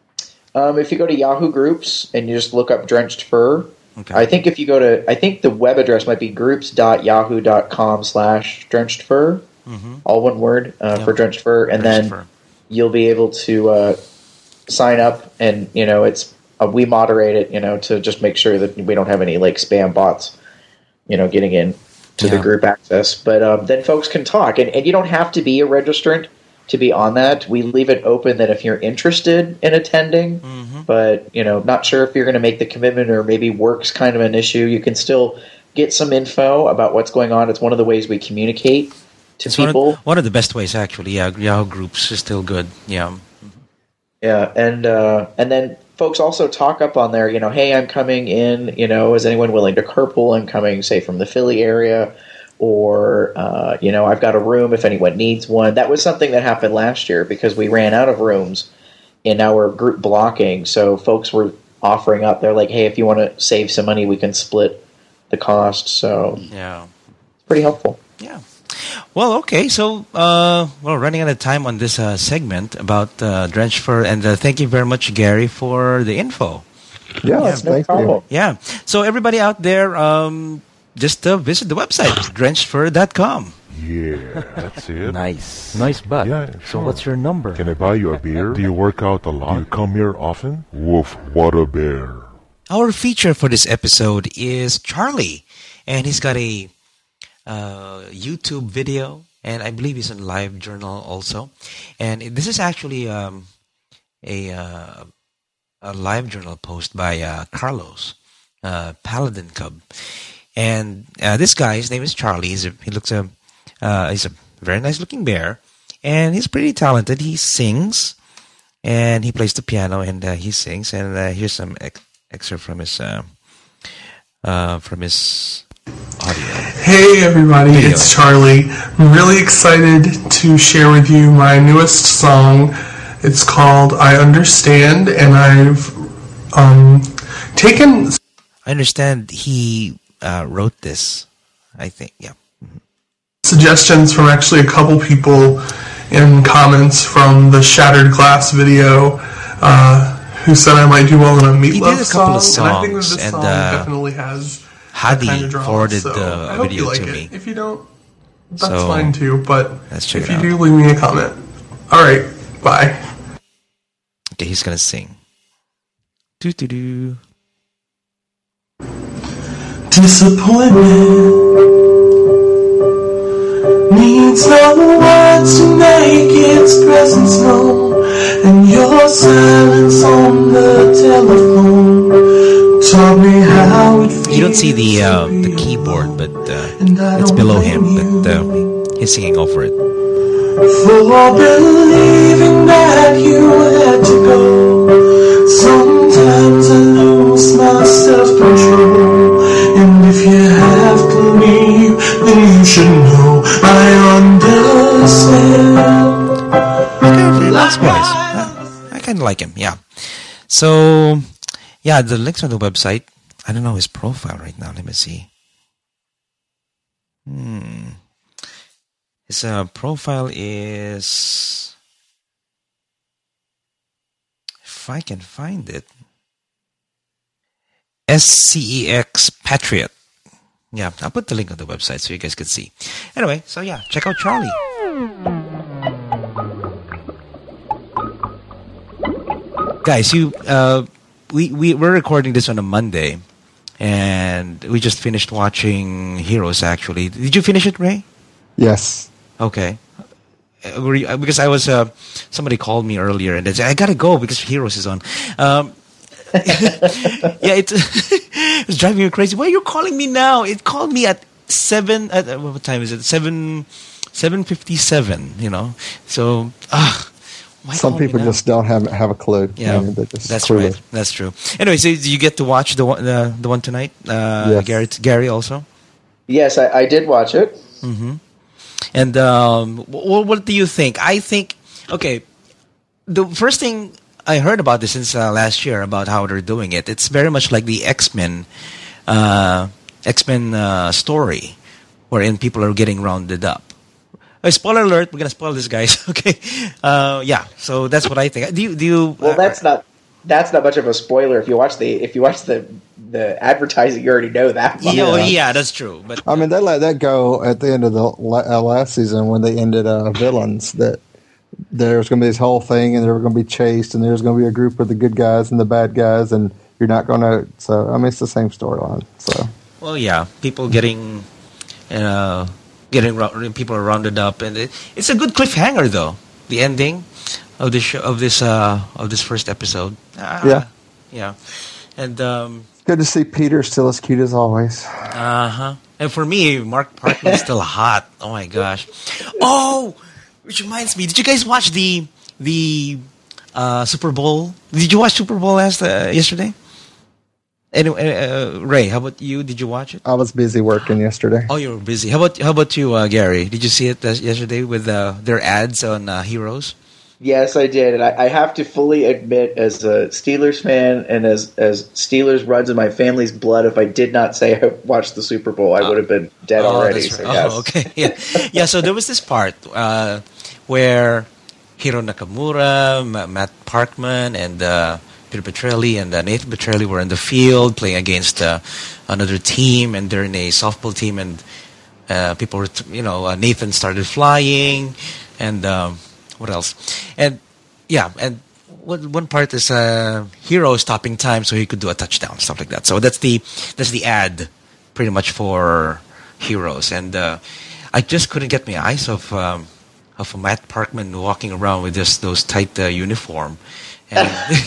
Um, if you go to Yahoo Groups and you just look up Drenched Fur, Okay. I think if you go to, I think the web address might be groups.yahoo.com slash Drenched Fur, Mm-hmm. all one word uh, Yep. for Drenched Fur, and Drenched then Fur. you'll be able to uh, sign up, and you know it's uh, we moderate it, you know, to just make sure that we don't have any like spam bots, you know, getting in to Yeah. the group access. But um, then folks can talk, and, and you don't have to be a registrant to be on that. We leave it open that if you're interested in attending, Mm-hmm. but you know, not sure if you're going to make the commitment, or maybe work's kind of an issue, you can still get some info about what's going on. It's one of the ways we communicate to It's one people. of, one of the best ways, actually. Yeah, Yahoo groups is still good. Yeah. Yeah, and uh, and then folks also talk up on there, you know, hey, I'm coming in, you know, is anyone willing to carpool? I'm coming, say, from the Philly area, or, uh, you know, I've got a room if anyone needs one. That was something that happened last year because we ran out of rooms in our group blocking, so folks were offering up. They're like, hey, if you want to save some money, we can split the cost, so Yeah. it's pretty helpful. Yeah. Well, okay. So, uh, we're running out of time on this uh, segment about uh, Drenched Fur, and uh, thank you very much, Gary, for the info. Yeah, No thank problem. you. Yeah. So, everybody out there, um, just uh, visit the website, drenched fur dot com. Yeah, that's it. Nice. Nice butt. Yeah, So sure. what's your number? Can I buy you a beer? Do you work out a lot? Do you come here often? Woof, what a bear. Our feature for this episode is Charlie, and he's got a uh, YouTube video, and I believe he's on Live Journal also. And this is actually um, a uh, a Live Journal post by uh, Carlos uh, Paladin Cub, and uh, this guy, his name is Charlie. He's a, he looks a uh, he's a very nice looking bear, and he's pretty talented. He sings, and he plays the piano, and uh, he sings. And uh, here's some ex- excerpt from his uh, uh, from his audio. Hey everybody, Video. it's Charlie. I'm really excited to share with you my newest song. It's called I Understand, and I've um, taken I understand he uh, wrote this. I think, yeah. suggestions from actually a couple people in comments from the Shattered Glass video uh, who said I might do well in a He did Meatloaf a couple song, of and I think that songs, this and, song uh, definitely has Hadi that kind of drama, forwarded so the I hope video you like to it. me. If you don't, that's So, fine too, but let's check if it you out. do, leave me a comment. Alright, bye. Okay, he's gonna sing. Doo doo doo. Disappointment needs no words to make its presence known, and your silence on the telephone taught me how it feels. You don't see the uh, to be the keyboard, but uh, And I it's don't below blame him. But you. uh, he's singing over it. for believing that you had to go. Sometimes I lose my self-control, and if you have to leave, then you should know I understand. Okay, nice voice. Uh, I kind of like him. Yeah. So, yeah, the links on the website. I don't know his profile right now. Let me see. Hmm. His uh, profile is, if I can find it, S C E X Patriot. Yeah, I'll put the link on the website so you guys can see. Anyway, so yeah, check out Charlie. Guys, you, uh, we, we, we're recording this on a Monday, and we just finished watching Heroes, actually. Did you finish it, Ray? Yes. Okay. uh, were you, uh, because I was uh, somebody called me earlier and they said I gotta go because Heroes is on. Um, yeah, it, it was driving me crazy. Why are you calling me now? It called me at seven. At uh, what time is it? Seven, seven fifty-seven. You know, so ah. Uh, Some people just don't have have a clue. Yeah, I mean, just that's clueless. right. That's true. Anyway, so do you get to watch the one the, the one tonight? Uh, yes. Gary, Gary also. Yes, I, I did watch it. Mm-hmm. And um, what, what do you think? I think okay. The first thing I heard about this since uh, last year about how they're doing it. It's very much like the X-Men, uh, X-Men uh, story, wherein people are getting rounded up. Uh, spoiler alert! We're gonna spoil this, guys. Okay, uh, yeah. So that's what I think. Do you? Do you? Well, uh, that's not that's not much of a spoiler. If you watch the if you watch the the advertising, you already know that. Yeah, oh, yeah, that's true. But I mean, they let that go at the end of the uh, last season when they ended uh, villains. That there was going to be this whole thing, and they were going to be chased, and there was going to be a group of the good guys and the bad guys, and you're not going to. So I mean, it's the same storyline. So well, yeah, people getting. Uh, Getting people are rounded up, and it, it's a good cliffhanger, though. The ending of this show, of this uh, of this first episode. Uh, yeah, yeah, and um, good to see Peter still as cute as always. Uh huh. And for me, Mark Parkman's still hot. Oh my gosh. Oh, which reminds me, did you guys watch the the uh, Super Bowl? Did you watch Super Bowl last uh, yesterday? Anyway, uh, Ray, how about you? Did you watch it? I was busy working yesterday. Oh, you were busy. How about how about you, uh, Gary? Did you see it uh, yesterday with uh, their ads on uh, Heroes? Yes, I did, and I, I have to fully admit, as a Steelers fan and as as Steelers runs in my family's blood, if I did not say I watched the Super Bowl, I would have been dead oh, already. That's right. So yes. Oh, okay. Yeah, yeah. So there was this part uh, where Hiro Nakamura, M- Matt Parkman, and uh, Peter Petrelli and uh, Nathan Petrelli were in the field playing against uh, another team, and they're in a softball team, and uh, people were, t- you know, uh, Nathan started flying, and um, what else? And yeah, and one, one part is uh, Hero stopping time so he could do a touchdown, stuff like that. So that's the that's the ad, pretty much for Heroes, and uh, I just couldn't get my eyes off um, of Matt Parkman walking around with just those tight uh, uniform. And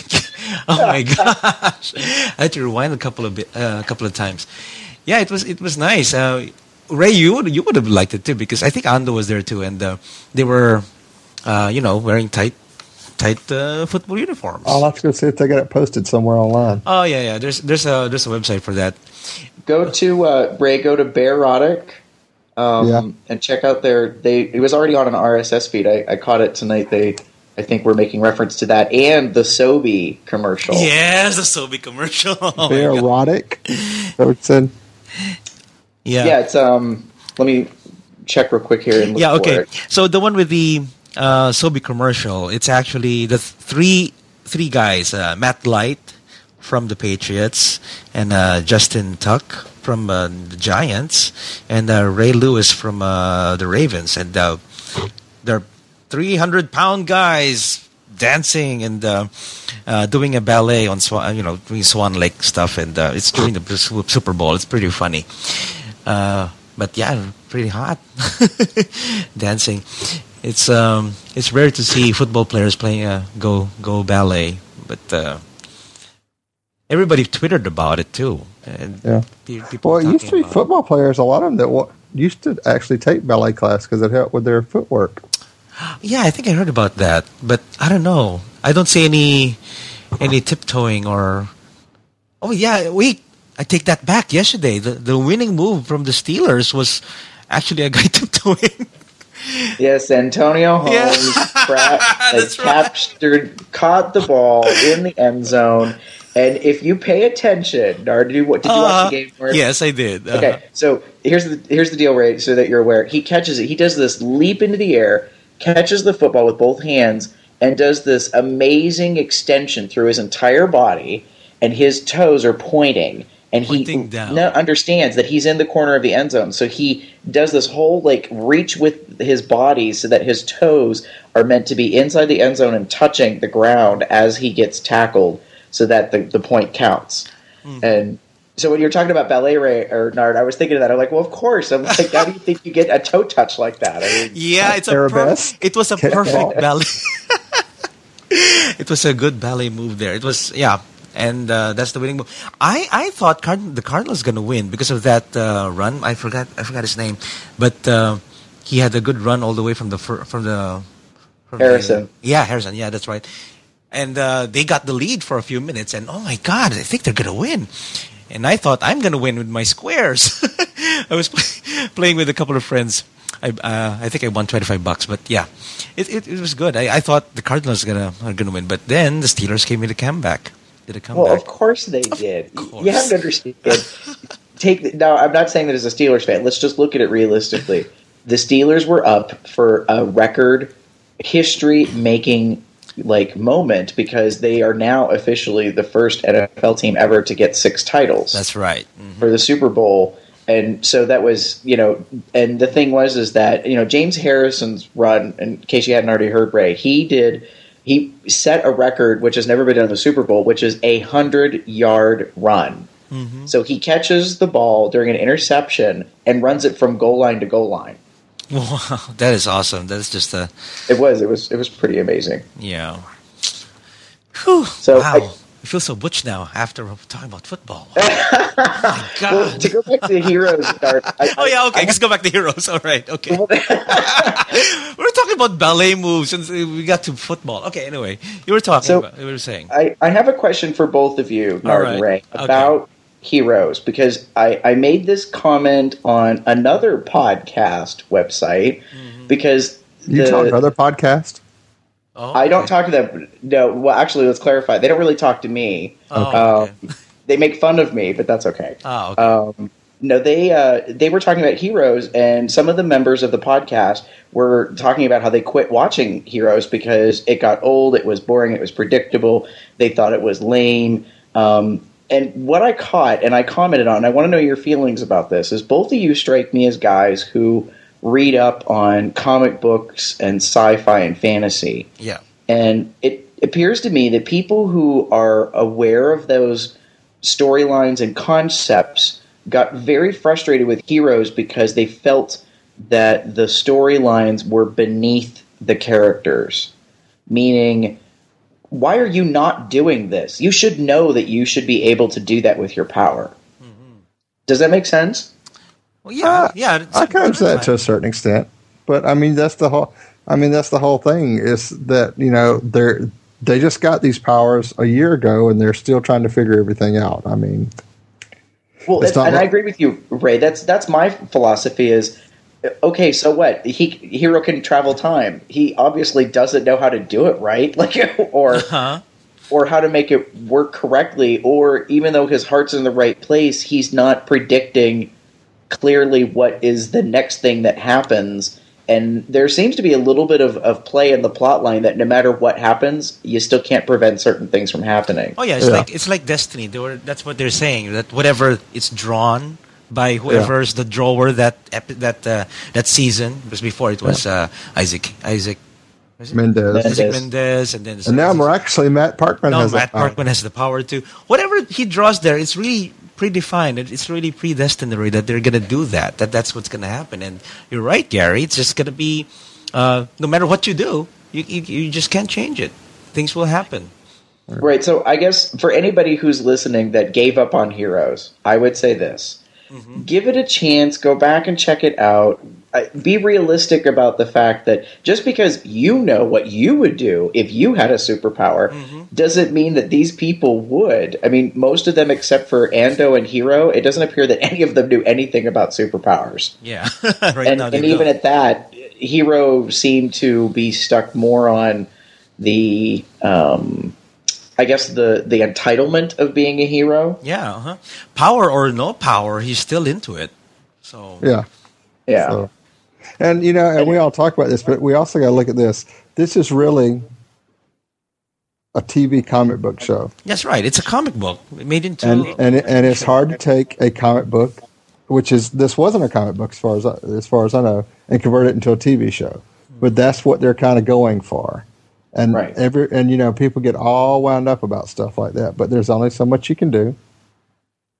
oh my gosh! I had to rewind a couple of bit, uh, a couple of times. Yeah, it was it was nice. Uh, Ray, you would you would have liked it too because I think Ando was there too, and uh, they were, uh, you know, wearing tight tight uh, football uniforms. I'll have to go see if they got it posted somewhere online. Oh yeah, yeah. There's there's a there's a website for that. Go to uh, Ray. Go to Bearotic, um, yeah. and check out their. They it was already on an R S S feed. I, I caught it tonight. They. I think we're making reference to that and the Sobe commercial. Yes, the Sobe commercial. Oh Bearotic. So it said. Yeah. Yeah. It's um. Let me check real quick here and look yeah. Okay. for it. So the one with the uh, Sobe commercial, it's actually the three three guys: uh, Matt Light from the Patriots, and uh, Justin Tuck from uh, the Giants, and uh, Ray Lewis from uh, the Ravens, and uh, they're three hundred pound guys dancing and uh, uh, doing a ballet on Swan, you know, doing Swan Lake stuff, and uh, it's during the Super Bowl. It's pretty funny, uh, but yeah, pretty hot dancing. It's um, it's rare to see football players playing uh, go go ballet, but uh, everybody twittered about it too. And yeah, people well, it used to be football players. A lot of them that w- used to actually take ballet class because it helped with their footwork. Yeah, I think I heard about that, but I don't know. I don't see any any tiptoeing or. Oh yeah, wait! I take that back. Yesterday, the the winning move from the Steelers was actually a guy tiptoeing. Yes, Antonio Holmes yeah. crap, That's captured, right. caught the ball in the end zone. And if you pay attention, or did you, did you uh, watch the game? Where, yes, I did. Uh-huh. Okay, so here's the here's the deal, Ray, so that you're aware. He catches it. He does this leap into the air, catches the football with both hands, and does this amazing extension through his entire body, and his toes are pointing. And pointing he down. No, understands that he's in the corner of the end zone. So he does this whole like reach with his body so that his toes are meant to be inside the end zone and touching the ground as he gets tackled so that the, the point counts. Mm-hmm. And So when you're talking about ballet, Ray, or Nard, I was thinking of that. I'm like, well, of course. I'm like, how do you think you get a toe touch like that? I mean, yeah, it's a Arabesque. per- it was a Kick perfect ball. ballet. It was a good ballet move there. It was, yeah, and uh, that's the winning move. I, I thought Card- the Cardinals going to win because of that uh, run. I forgot I forgot his name, but uh, he had a good run all the way from the fir- from the from Harrison. The, yeah, Harrison. Yeah, that's right. And uh, they got the lead for a few minutes, and oh my God, I think they're going to win. And I thought I'm going to win with my squares. I was play- playing with a couple of friends. I uh, I think I won twenty-five bucks, but yeah, it it, it was good. I, I thought the Cardinals are gonna are gonna win, but then the Steelers came in a comeback. Did a comeback? Well, of course they did. course. You have to understand. Take the, now. I'm not saying that as a Steelers fan. Let's just look at it realistically. The Steelers were up for a record history-making like moment because they are now officially the first N F L team ever to get six titles. That's right. Mm-hmm. For the Super Bowl. And so that was, you know, and the thing was is that, you know, James Harrison's run, in case you hadn't already heard, Ray, he did, he set a record which has never been done in the Super Bowl, which is a hundred-yard run. Mm-hmm. So he catches the ball during an interception and runs it from goal line to goal line. Wow, that is awesome. That is just a... It was, it was, it was pretty amazing. Yeah. Whew. So wow. I, I feel so butch now after talking about football. Oh my God. well, to go back to the heroes, Dart, I, oh yeah, okay. I, Let's go back to heroes. All right, okay. We're talking about ballet moves, and we got to football. Okay, anyway, you were talking. So, about, you were saying. I, I have a question for both of you, Nard right. and Ray, Okay. about heroes, because I, I made this comment on another podcast website mm-hmm. because you the, talk to other podcasts. Oh, I don't okay. talk to them. No, well, actually, let's clarify. They don't really talk to me. Oh, okay. um, they make fun of me, but that's okay. Oh, okay. Um, no, they uh, they were talking about Heroes, and some of the members of the podcast were talking about how they quit watching Heroes because it got old, it was boring, it was predictable. They thought it was lame. Um, and what I caught, and I commented on, I want to know your feelings about this, is both of you strike me as guys who read up on comic books and sci-fi and fantasy. Yeah. And it appears to me that people who are aware of those storylines and concepts got very frustrated with Heroes because they felt that the storylines were beneath the characters. Meaning, why are you not doing this? You should know that you should be able to do that with your power. Mm-hmm. Does that make sense? Well, yeah, Uh, yeah. I kind of say that to a certain extent, but I mean that's the whole. I mean that's the whole thing is that you know they're they just got these powers a year ago and they're still trying to figure everything out. I mean, well, it's not and like- I agree with you, Ray. That's that's my philosophy. Is okay. So what? He Hero can travel time. He obviously doesn't know how to do it right, like or Uh-huh. or how to make it work correctly. Or even though his heart's in the right place, he's not predicting clearly what is the next thing that happens. And there seems to be a little bit of, of play in the plot line that no matter what happens, you still can't prevent certain things from happening. Oh yeah, it's Yeah. like it's like Destiny. They were, that's what they're saying. That whatever it's drawn by whoever's the drawer that epi- that uh, that season. Because before it was uh, Isaac Isaac was it? Mendez. Mendez. Isaac Mendez, and then And now miraculously Matt Parkman no, has Matt that power. Parkman has the power to whatever he draws there. It's really predefined. It- It's really predestinary that they're going to do that. That that's what's going to happen. And you're right, Gary. It's just going to be uh, no matter what you do, you, you you just can't change it. Things will happen. Right. So I guess for anybody who's listening that gave up on Heroes, I would say this. Mm-hmm. Give it a chance. Go back and check it out. Uh, be realistic about the fact that just because you know what you would do if you had a superpower mm-hmm. doesn't mean that these people would. I mean, most of them except for Ando and Hero, it doesn't appear that any of them knew anything about superpowers. Yeah. right and now they and even don't. at that, Hero seemed to be stuck more on the, um, I guess, the, the entitlement of being a hero. Yeah, uh-huh. Power or no power, he's still into it. So Yeah. Yeah. So, and you know, and we all talk about this, but we also got to look at this. This is really a T V comic book show, that's right. It's a comic book made into. and and it, and it's hard to take a comic book, which is this wasn't a comic book as far as I, as far as I know, and convert it into a T V show. But that's what they're kind of going for, and Right. every and you know people get all wound up about stuff like that. But there's only so much you can do.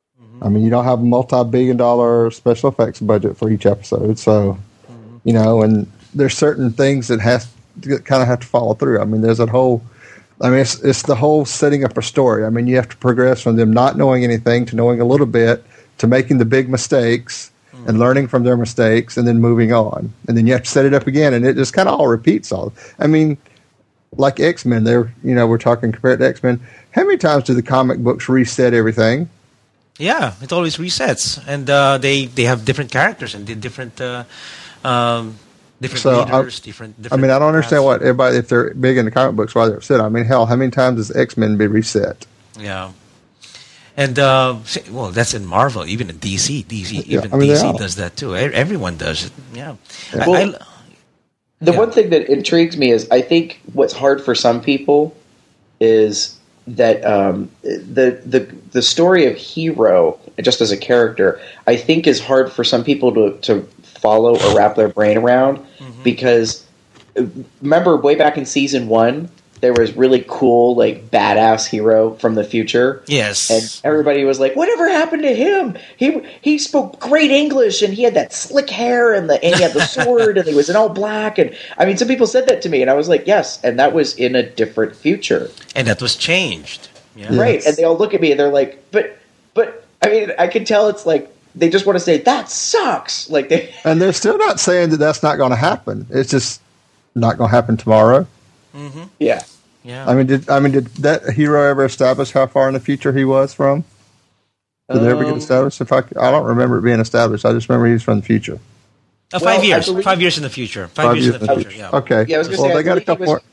I mean, you don't have a multi-billion dollar special effects budget for each episode, so mm-hmm. you know, and there's certain things that has kind of have to follow through. I mean, there's a whole. I mean, it's, it's the whole setting up a story. I mean, you have to progress from them not knowing anything to knowing a little bit to making the big mistakes mm. and learning from their mistakes and then moving on. And then you have to set it up again, and it just kind of all repeats all. I mean, like X-Men, they're, you know, we're talking compared to X-Men. How many times do the comic books reset everything? Yeah, it always resets. And uh, they, they have different characters and different... Uh, um, Different so leaders, I, different, different. I mean, I don't understand paths. what everybody, if they're big in the comic books, why they're upset. I mean, hell, how many times does X-Men be reset? Yeah, and uh, well, that's in Marvel, even in D C. D C, yeah, even I mean, D C does that too. Everyone does it. Yeah. yeah. Well, I, the yeah. one thing that intrigues me is I think what's hard for some people is that um, the the the story of Hero, just as a character, I think is hard for some people to to follow or wrap their brain around mm-hmm. because remember way back in season one there was really cool like badass Hero from the future. Yes, and everybody was like, "Whatever happened to him? He he spoke great English and he had that slick hair and the and he had the sword and he was in all black." And I mean, some people said that to me, and I was like, "Yes," and that was in a different future, and that was changed, yeah. right? Yes. And they all look at me and they're like, "But but I mean, I can tell it's like." They just want to say that sucks, like they. And they're still not saying that that's not going to happen. It's just not going to happen tomorrow. Mm-hmm. Yeah, yeah. I mean, did I mean did that Hero ever establish how far in the future he was from? Did um, it ever get established? If I, I don't remember it being established. I just remember he was from the future. Uh, five well, years. Believe, five years in the future. Five, five years, years in the future. future. Yeah. Okay. Yeah, I was well, say, they got a couple was, more.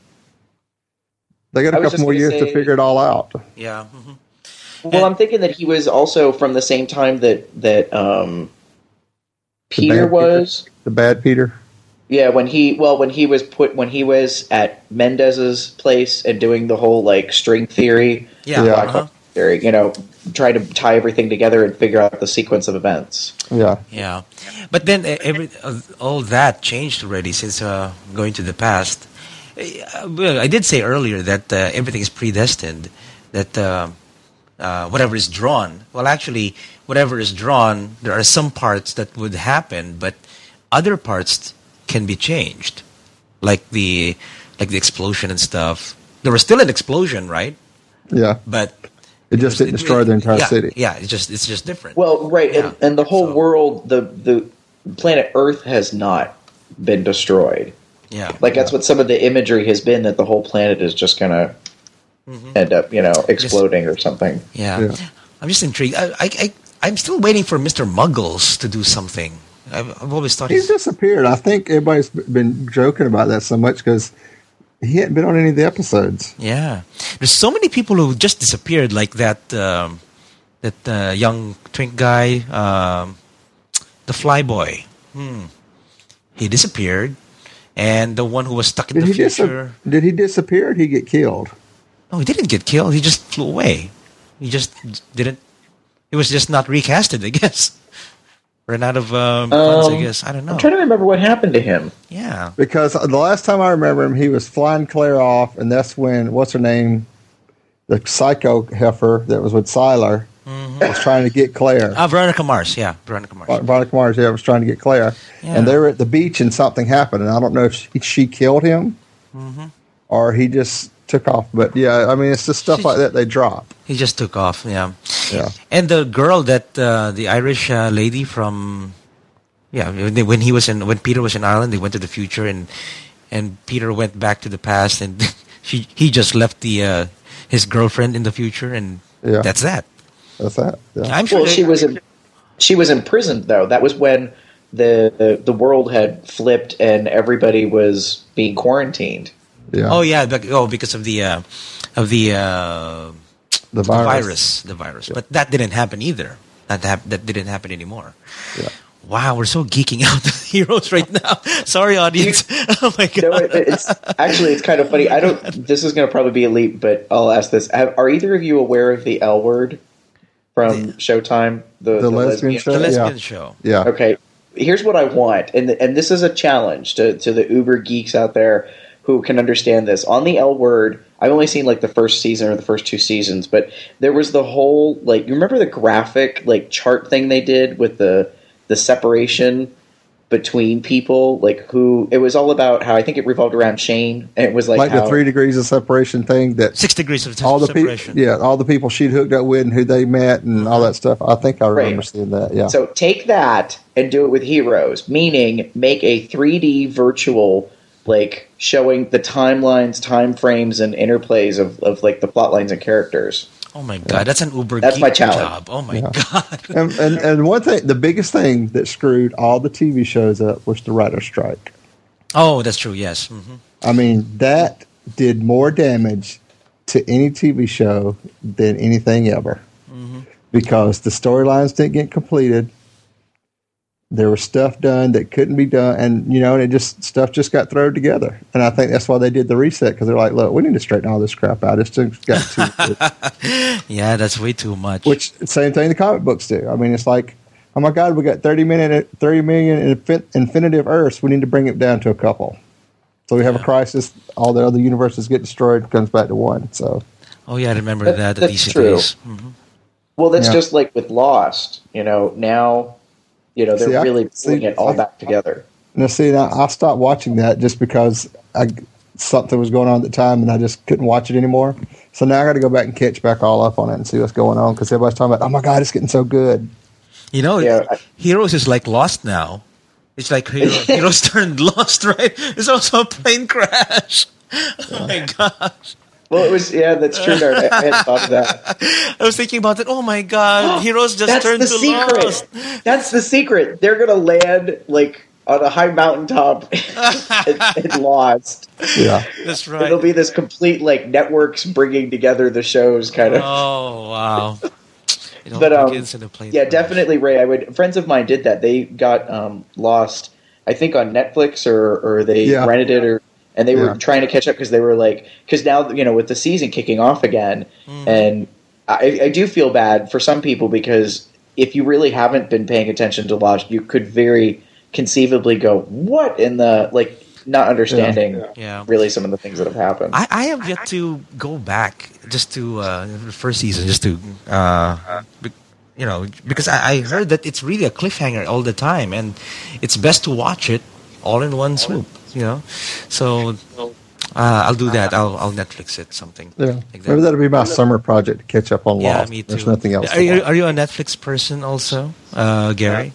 They got a couple more years say, to figure it all out. Yeah. Mm-hmm. Well, I'm thinking that he was also from the same time that that um, Peter was Peter, the bad Peter. Yeah, when he well when he was put when he was at Mendez's place and doing the whole like string theory, yeah, yeah. Uh-huh. theory, you know, trying to tie everything together and figure out the sequence of events. Yeah, yeah. But then uh, every uh, all that changed already since uh, going to the past. Uh, well, I did say earlier that uh, everything is predestined. That. Uh, Uh, whatever is drawn. Well, actually, whatever is drawn, there are some parts that would happen, but other parts can be changed, like the like the explosion and stuff. There was still an explosion, right? Yeah, but it just didn't destroy the entire yeah, city. Yeah, it's just it's just different. Well, right, yeah. and, and the whole so, world, the the planet Earth has not been destroyed. Yeah, like that's yeah. what some of the imagery has been, that the whole planet is just gonna. Mm-hmm. End up, you know, exploding just, or something. Yeah. yeah, I'm just intrigued. I, I, I, I'm still waiting for Mister Muggles to do something. I've, I've always thought he's, he's disappeared. I think everybody's been joking about that so much because he hadn't been on any of the episodes. Yeah, there's so many people who just disappeared, like that um, that uh, young twink guy, um, the Flyboy. Hmm. He disappeared, and the one who was stuck in did the he future. Dis- did he disappear? Or did he get killed? No, he didn't get killed. He just flew away. He just didn't. He was just not recasted, I guess. Ran out of um, funds, um, I guess. I don't know. I'm trying to remember what happened to him. Yeah. Because the last time I remember him, he was flying Claire off, and that's when, what's her name? The psycho heifer that was with Sylar mm-hmm. was trying to get Claire. Ah, uh, Veronica Mars, yeah. Veronica Mars. Veronica Mars, yeah, was trying to get Claire. Yeah. And they were at the beach, and something happened, and I don't know if she, she killed him mm-hmm. or he just took off. But yeah, I mean, it's just stuff she, like that they drop. He just took off, yeah. Yeah. And the girl that, uh, the Irish uh, lady from, yeah, when he was in, when Peter was in Ireland, they went to the future, and and Peter went back to the past, and she he just left the uh, his girlfriend in the future, and yeah. that's that. That's that. Yeah. I'm sure well, she was in, she was imprisoned though. That was when the, the the world had flipped and everybody was being quarantined. Yeah. Oh yeah. Oh, because of the uh, of the uh, the virus. The virus. The virus. Yeah. But that didn't happen either. That hap- that didn't happen anymore. Yeah. Wow, we're so geeking out the heroes right now. Sorry, audience. Oh my god. No, it, it's actually it's kind of funny. I don't. This is going to probably be a leap, but I'll ask this: Have, Are either of you aware of the L Word from Showtime? The, the, the lesbian, lesbian show. The lesbian yeah. show. Yeah. Okay. Here's what I want, and and this is a challenge to to the uber geeks out there who can understand this. On the L Word, I've only seen like the first season or the first two seasons, but there was the whole like you remember the graphic like chart thing they did with the the separation between people, like who it was all about how I think it revolved around Shane, and it was like, like how, the three degrees of separation thing that Six degrees of all the separation. people, yeah, all the people she'd hooked up with and who they met and all that stuff. I think I remember Right. seeing that. Yeah. So take that and do it with Heroes, meaning make a three D virtual, like showing the timelines, time frames, and interplays of, of like the plot lines and characters. Oh my god, that's an Uber That's geek my challenge. job. Oh my Yeah. god. and, and and one thing, the biggest thing that screwed all the T V shows up was the writer's strike. Oh, that's true. Yes. hmm I mean, that did more damage to any T V show than anything ever. Because the storylines didn't get completed. There was stuff done that couldn't be done, and you know, and it just stuff just got thrown together. And I think that's why they did the reset, because they're like, "Look, we need to straighten all this crap out. It's just got too." good." Yeah, that's way too much. Which same thing the comic books do. I mean, it's like, oh my god, we got thirty minute, thirty million infin- infinitive Earths. We need to bring it down to a couple. So we have a crisis. All the other universes get destroyed. It comes back to one. So oh yeah, I remember That- that. The that's D C true. days. Mhm. Well, that's Yeah. just like with Lost. You know, now you know they're See, I- really pulling see, it all I- back together. now, see, now I stopped watching that just because I, something was going on at the time, and I just couldn't watch it anymore. So now I got to go back and catch back all up on it and see what's going on, because everybody's talking about, oh my god, it's getting so good. You know, Yeah, I- Heroes is like Lost now. It's like Hero, Heroes turned Lost, right? It's also a plane crash. Oh my gosh. Well, it was yeah, that's true. Darren. I, I hadn't thought of that. I was thinking about it. Oh my god, Heroes just That's turned the to secret. Lost. That's the secret. They're gonna land like on a high mountaintop and, and Lost. Yeah, That's right. It'll be this complete like networks bringing together the shows kind of. Oh wow. It all But um, begins in a plane yeah, crash. definitely, Ray. I would. Friends of mine did that. They got um, Lost, I think, on Netflix or or they Yeah. rented it, or and they Yeah. were trying to catch up because they were like, because now you know with the season kicking off again, Mm. and I, I do feel bad for some people because if you really haven't been paying attention to Lost, you could very conceivably go, "What in the like?" Not understanding Yeah. really some of the things that have happened. I, I have yet to go back just to uh, the first season, just to uh, be, you know, because I, I heard that it's really a cliffhanger all the time, and it's best to watch it all in one swoop. You know, so uh, I'll do that. I'll I'll Netflix it something. yeah. Like that. Maybe that'll be my summer project to catch up on Yeah, Lost. me too. There's nothing else. Are to you watch. are you a Netflix person also, uh, Gary?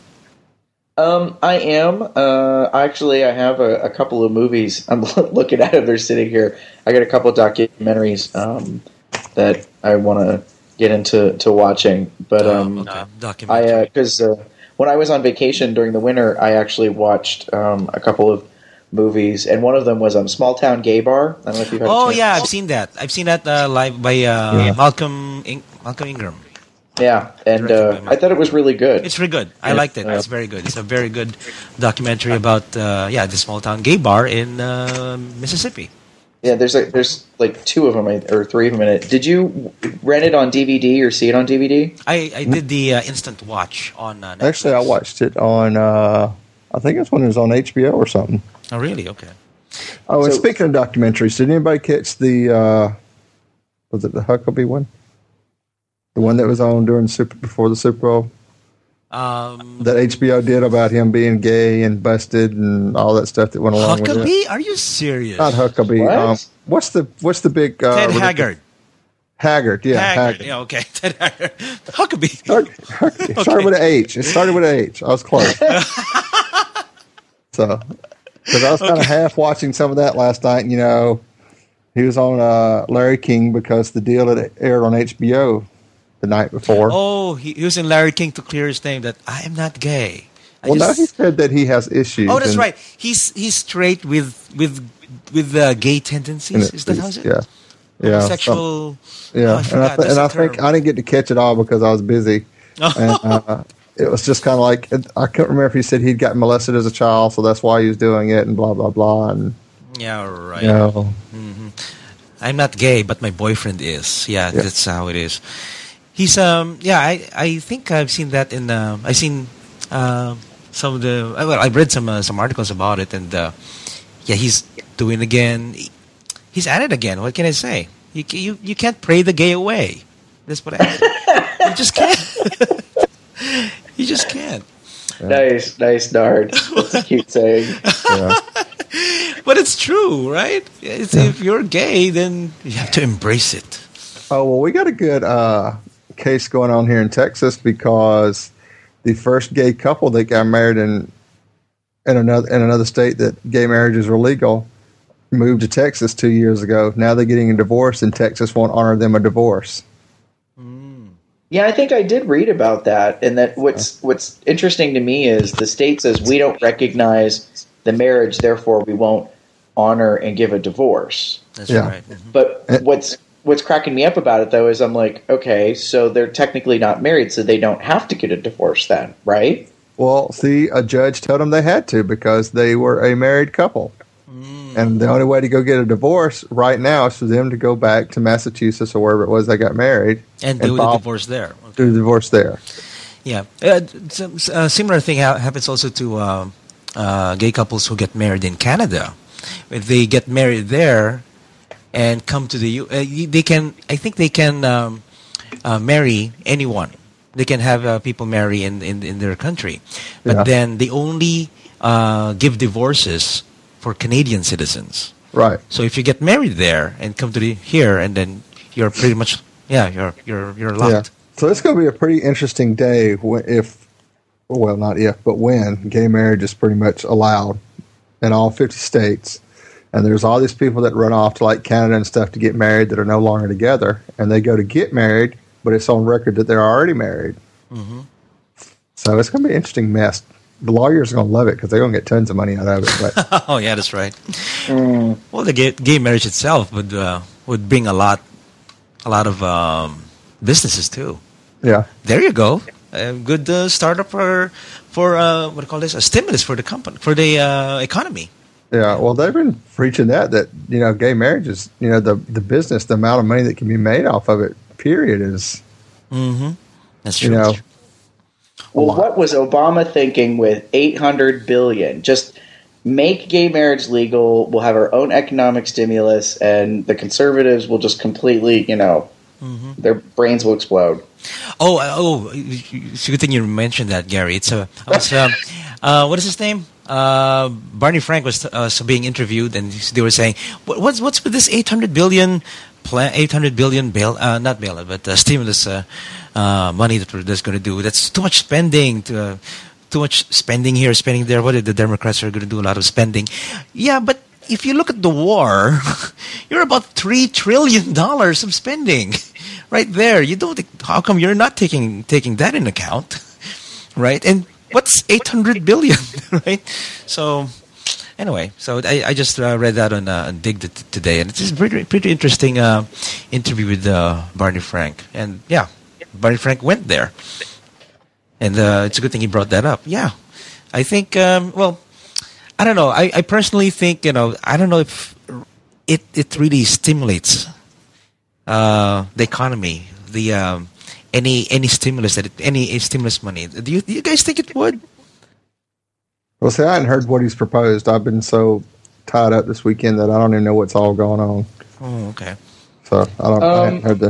Um, I am. Uh, actually, I have a, a couple of movies I'm looking at. They're sitting here. I got a couple of documentaries um, that I want to get into to watching. But um, okay. I Documentary. because uh, when I was on vacation during the winter, I actually watched um, a couple of movies, and one of them was um, Small Town Gay Bar. I don't know if you've had a Oh chance. yeah, I've seen that. I've seen that uh, live by uh, Yeah. Malcolm In- Malcolm Ingram. Yeah, and Directed by uh, I thought it was really good. It's very good. I Yeah. liked it. Yeah. It's very good. It's a very good documentary about uh, yeah the small town gay bar in uh, Mississippi. Yeah, there's like there's like two of them I- or three of them in it. Did you rent it on D V D or see it on D V D? I, I did the uh, instant watch on uh, Netflix. Actually, I watched it on. Uh, I think it's when it was on H B O or something. Oh really? Okay. Oh, and So- speaking of documentaries, did anybody catch the? Uh, was it the Huckabee one? The one that was on during Super before the Super Bowl Um, that H B O did about him being gay and busted and all that stuff that went along with it. Huckabee? Are you serious? Not Huckabee. What? Um, what's the what's the big uh, Ted ridiculous- Haggard. Haggard, yeah, Haggard. Haggard. Yeah, okay. Ted Haggard. Huckabee. Start- It started with an H. It started with an H. I was close. So, because I was kind of half watching some of that last night, and, you know, he was on uh, Larry King because the deal had aired on H B O the night before. Oh, he, he was in Larry King to clear his name that I am not gay. I well, just- now he said that he has issues. Oh, that's and- right. He's he's straight with with with uh, gay tendencies. and Is that how it? Yeah. Yeah. some- Sexual. Yeah, Oh, I and I, forgot. th- There's and a I think term. I didn't get to catch it all because I was busy. And, uh, it was just kind of like I can't remember if he said he'd got molested as a child, so that's why he was doing it, and blah blah blah. And Yeah, right. you know, I'm not gay, but my boyfriend is. Yeah, Yeah. that's how it is. He's um yeah, I I think I've seen that in uh, I've seen uh, some of the uh, well I've read some uh, some articles about it, and uh, yeah, he's doing it again. He's at it again. What can I say? You you you can't pray the gay away. That's what I say. You just can't. You just can't. Yeah. Nice, nice, Nard. That's a cute saying. Yeah. But it's true, right? It's, yeah. If you're gay, then you have to embrace it. Oh, well, we got a good uh, case going on here in Texas because the first gay couple that got married in in another in another state that gay marriages were legal moved to Texas two years ago. Now they're getting a divorce, and Texas won't honor them a divorce. Mm. Yeah, I think I did read about that, and that what's what's interesting to me is the state says we don't recognize the marriage, therefore we won't honor and give a divorce. That's yeah. right. Mm-hmm. But what's what's cracking me up about it, though, is I'm like, okay, so they're technically not married, so they don't have to get a divorce then, right? Well, see, a judge told them they had to because they were a married couple. Mm. And the only way to go get a divorce right now is for them to go back to Massachusetts or wherever it was they got married. And, and do the divorce there. Okay. Do the divorce there. Yeah. Uh, a similar thing happens also to uh, uh, gay couples who get married in Canada. If they get married there and come to the U, uh, they can. I think they can um, uh, marry anyone. They can have uh, people marry in, in in their country, but yeah. then they only uh, give divorces for Canadian citizens. Right. So if you get married there and come to the here, and then you're pretty much yeah you're you're you're locked. Yeah. So it's going to be a pretty interesting day if, well, not if, but when gay marriage is pretty much allowed in all fifty states. And there's all these people that run off to like Canada and stuff to get married that are no longer together. And they go to get married, but it's on record that they're already married. Mm-hmm. So it's going to be an interesting mess. The lawyers are going to love it because they're going to get tons of money out of it. But. Oh, yeah, that's right. Mm. Well, the gay, gay marriage itself would uh, would bring a lot a lot of um, businesses too. Yeah. There you go. A good uh, startup for, for uh, what do you call this? A stimulus for the company, for the uh, economy. Yeah, well, they've been preaching that, that, you know, gay marriage is, you know, the the business, the amount of money that can be made off of it, period, is, mm-hmm. That's true. You know, well, what was Obama thinking with eight hundred billion dollars? Just make gay marriage legal, we'll have our own economic stimulus, and the conservatives will just completely, you know, mm-hmm. their brains will explode. Oh, oh, it's a good thing you mentioned that, Gary. It's a, I was, um, uh, what is his name? Uh, Barney Frank was uh, being interviewed, and they were saying, "What's what's with this eight hundred billion plan? Eight hundred billion bail, uh, not bail, but uh, stimulus uh, uh, money that we're just going to do. That's too much spending. To, uh, too much spending here, spending there. What are the Democrats are going to do? A lot of spending. Yeah, but if you look at the war, you're about three trillion dollars of spending right there. You don't. How come you're not taking taking that in account, right? And what's eight hundred billion, right? So, anyway, so I, I just uh, read that on, uh, on Dig t- today, and it's just pretty pretty interesting uh, interview with uh, Barney Frank. And yeah, Barney Frank went there, and uh, it's a good thing he brought that up. Yeah, I think. Um, well, I don't know. I, I personally think, you know, I don't know if it it really stimulates uh, the economy. The um, Any any stimulus that it, any stimulus money? Do you do you guys think it would? Well, see, I hadn't heard what he's proposed. I've been so tied up this weekend that I don't even know what's all going on. Oh, okay. So I don't. Um, I hadn't heard the.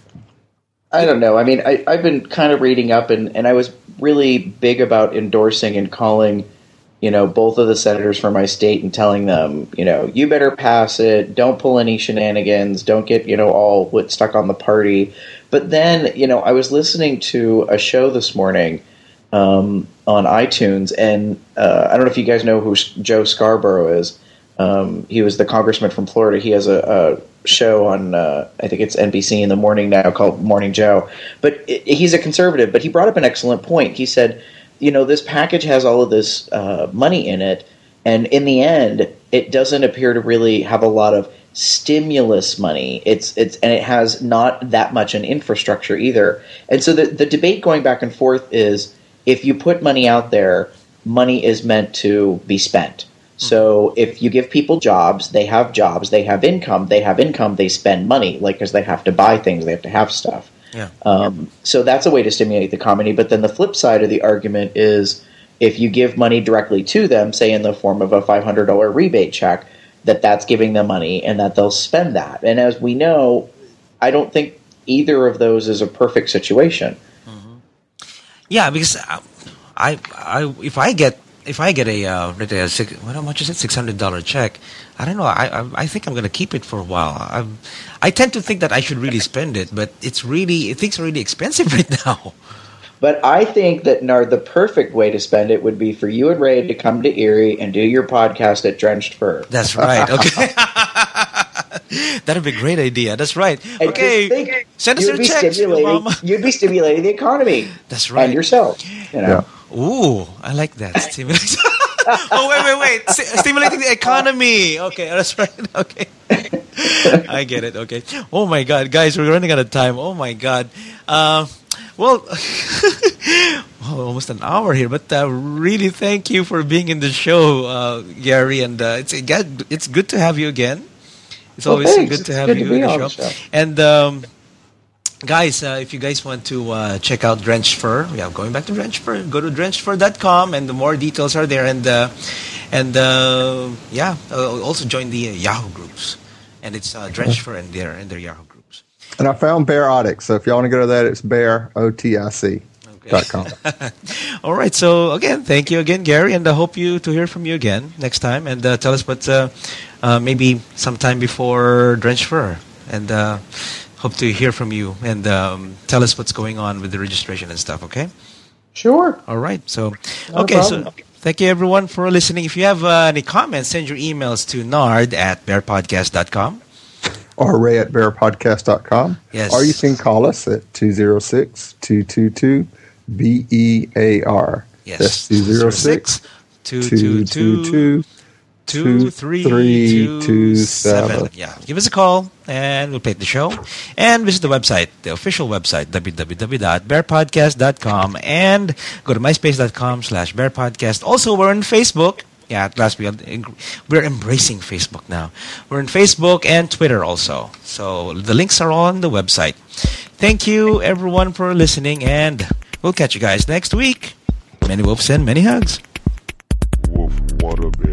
I don't know. I mean, I, I've been kind of reading up, and, and I was really big about endorsing and calling, you know, both of the senators from my state and telling them, you know, you better pass it. Don't pull any shenanigans. Don't get, you know, all stuck on the party. But then, you know, I was listening to a show this morning um, on iTunes, and uh, I don't know if you guys know who Joe Scarborough is. Um, he was the congressman from Florida. He has a, a show on, uh, I think it's N B C in the morning now, called Morning Joe. But it, he's a conservative, but he brought up an excellent point. He said, you know, this package has all of this uh, money in it, and in the end, it doesn't appear to really have a lot of stimulus money. It's it's and it has not that much in infrastructure either. And so the the debate going back and forth is, if you put money out there, money is meant to be spent. So if you give people jobs, they have jobs, they have income, they have income, they spend money, like, because they have to buy things, they have to have stuff. Yeah. Um, so that's a way to stimulate the economy. But then the flip side of the argument is, if you give money directly to them, say in the form of a five hundred dollars rebate check, that that's giving them money and that they'll spend that. And as we know, I don't think either of those is a perfect situation. Mm-hmm. Yeah, because I, I, if I get if I get a, uh, a six, what how much is it? Six hundred dollar check. I don't know. I, I, I think I'm going to keep it for a while. I, I tend to think that I should really spend it, but it's really, things are really expensive right now. But I think that, Nard, the perfect way to spend it would be for you and Ray to come to Erie and do your podcast at Drenched Fur. That's right. Okay. That'd be a great idea. That's right. And okay. Think, send us your checks. Stimulating, you'd be stimulating the economy. That's right. And yourself. You know? Yeah. Ooh, I like that. Stimulating. Oh, wait, wait, wait. St- stimulating the economy. Okay, that's right. Okay. I get it. Okay. Oh, my God. Guys, we're running out of time. Oh, my God. Uh, well, well, almost an hour here, but uh, really thank you for being in the show, uh, Gary. And uh, it's it's good to have you again. It's well, always thanks. good it's to have good you to in the on show. the show. And um, guys, uh, if you guys want to uh, check out Drenched Fur, yeah, going back to Drenched Fur, go to drenched fur dot com, and the more details are there. And uh, and uh, yeah, uh, also join the uh, Yahoo groups, and it's uh, Drenched Fur in their in their Yahoo groups. And I found Bearotic, so if y'all want to go to that, it's bear o t i c dot com. All right. So again, thank you again, Gary, and I hope you to hear from you again next time. And uh, tell us what uh, uh, maybe sometime before Drenched Fur, and uh, hope to hear from you and um, tell us what's going on with the registration and stuff. Okay. Sure. All right. So Not okay. So thank you everyone for listening. If you have uh, any comments, send your emails to nard at bear podcast dot com. Or Ray at bear podcast dot com. Yes. Or you can call us at two oh six, two two two, B E A R. Yes. That's two oh six, two two two, two three two seven. Yeah. Give us a call and we'll play the show. And visit the website, the official website, w w w dot bear podcast dot com, and go to myspace dot com slash bear podcast. Also, we're on Facebook. Yeah, at last we are, we're embracing Facebook now. We're on Facebook and Twitter also. So the links are all on the website. Thank you, everyone, for listening, and we'll catch you guys next week. Many wolves and many hugs. Wolf, water bear.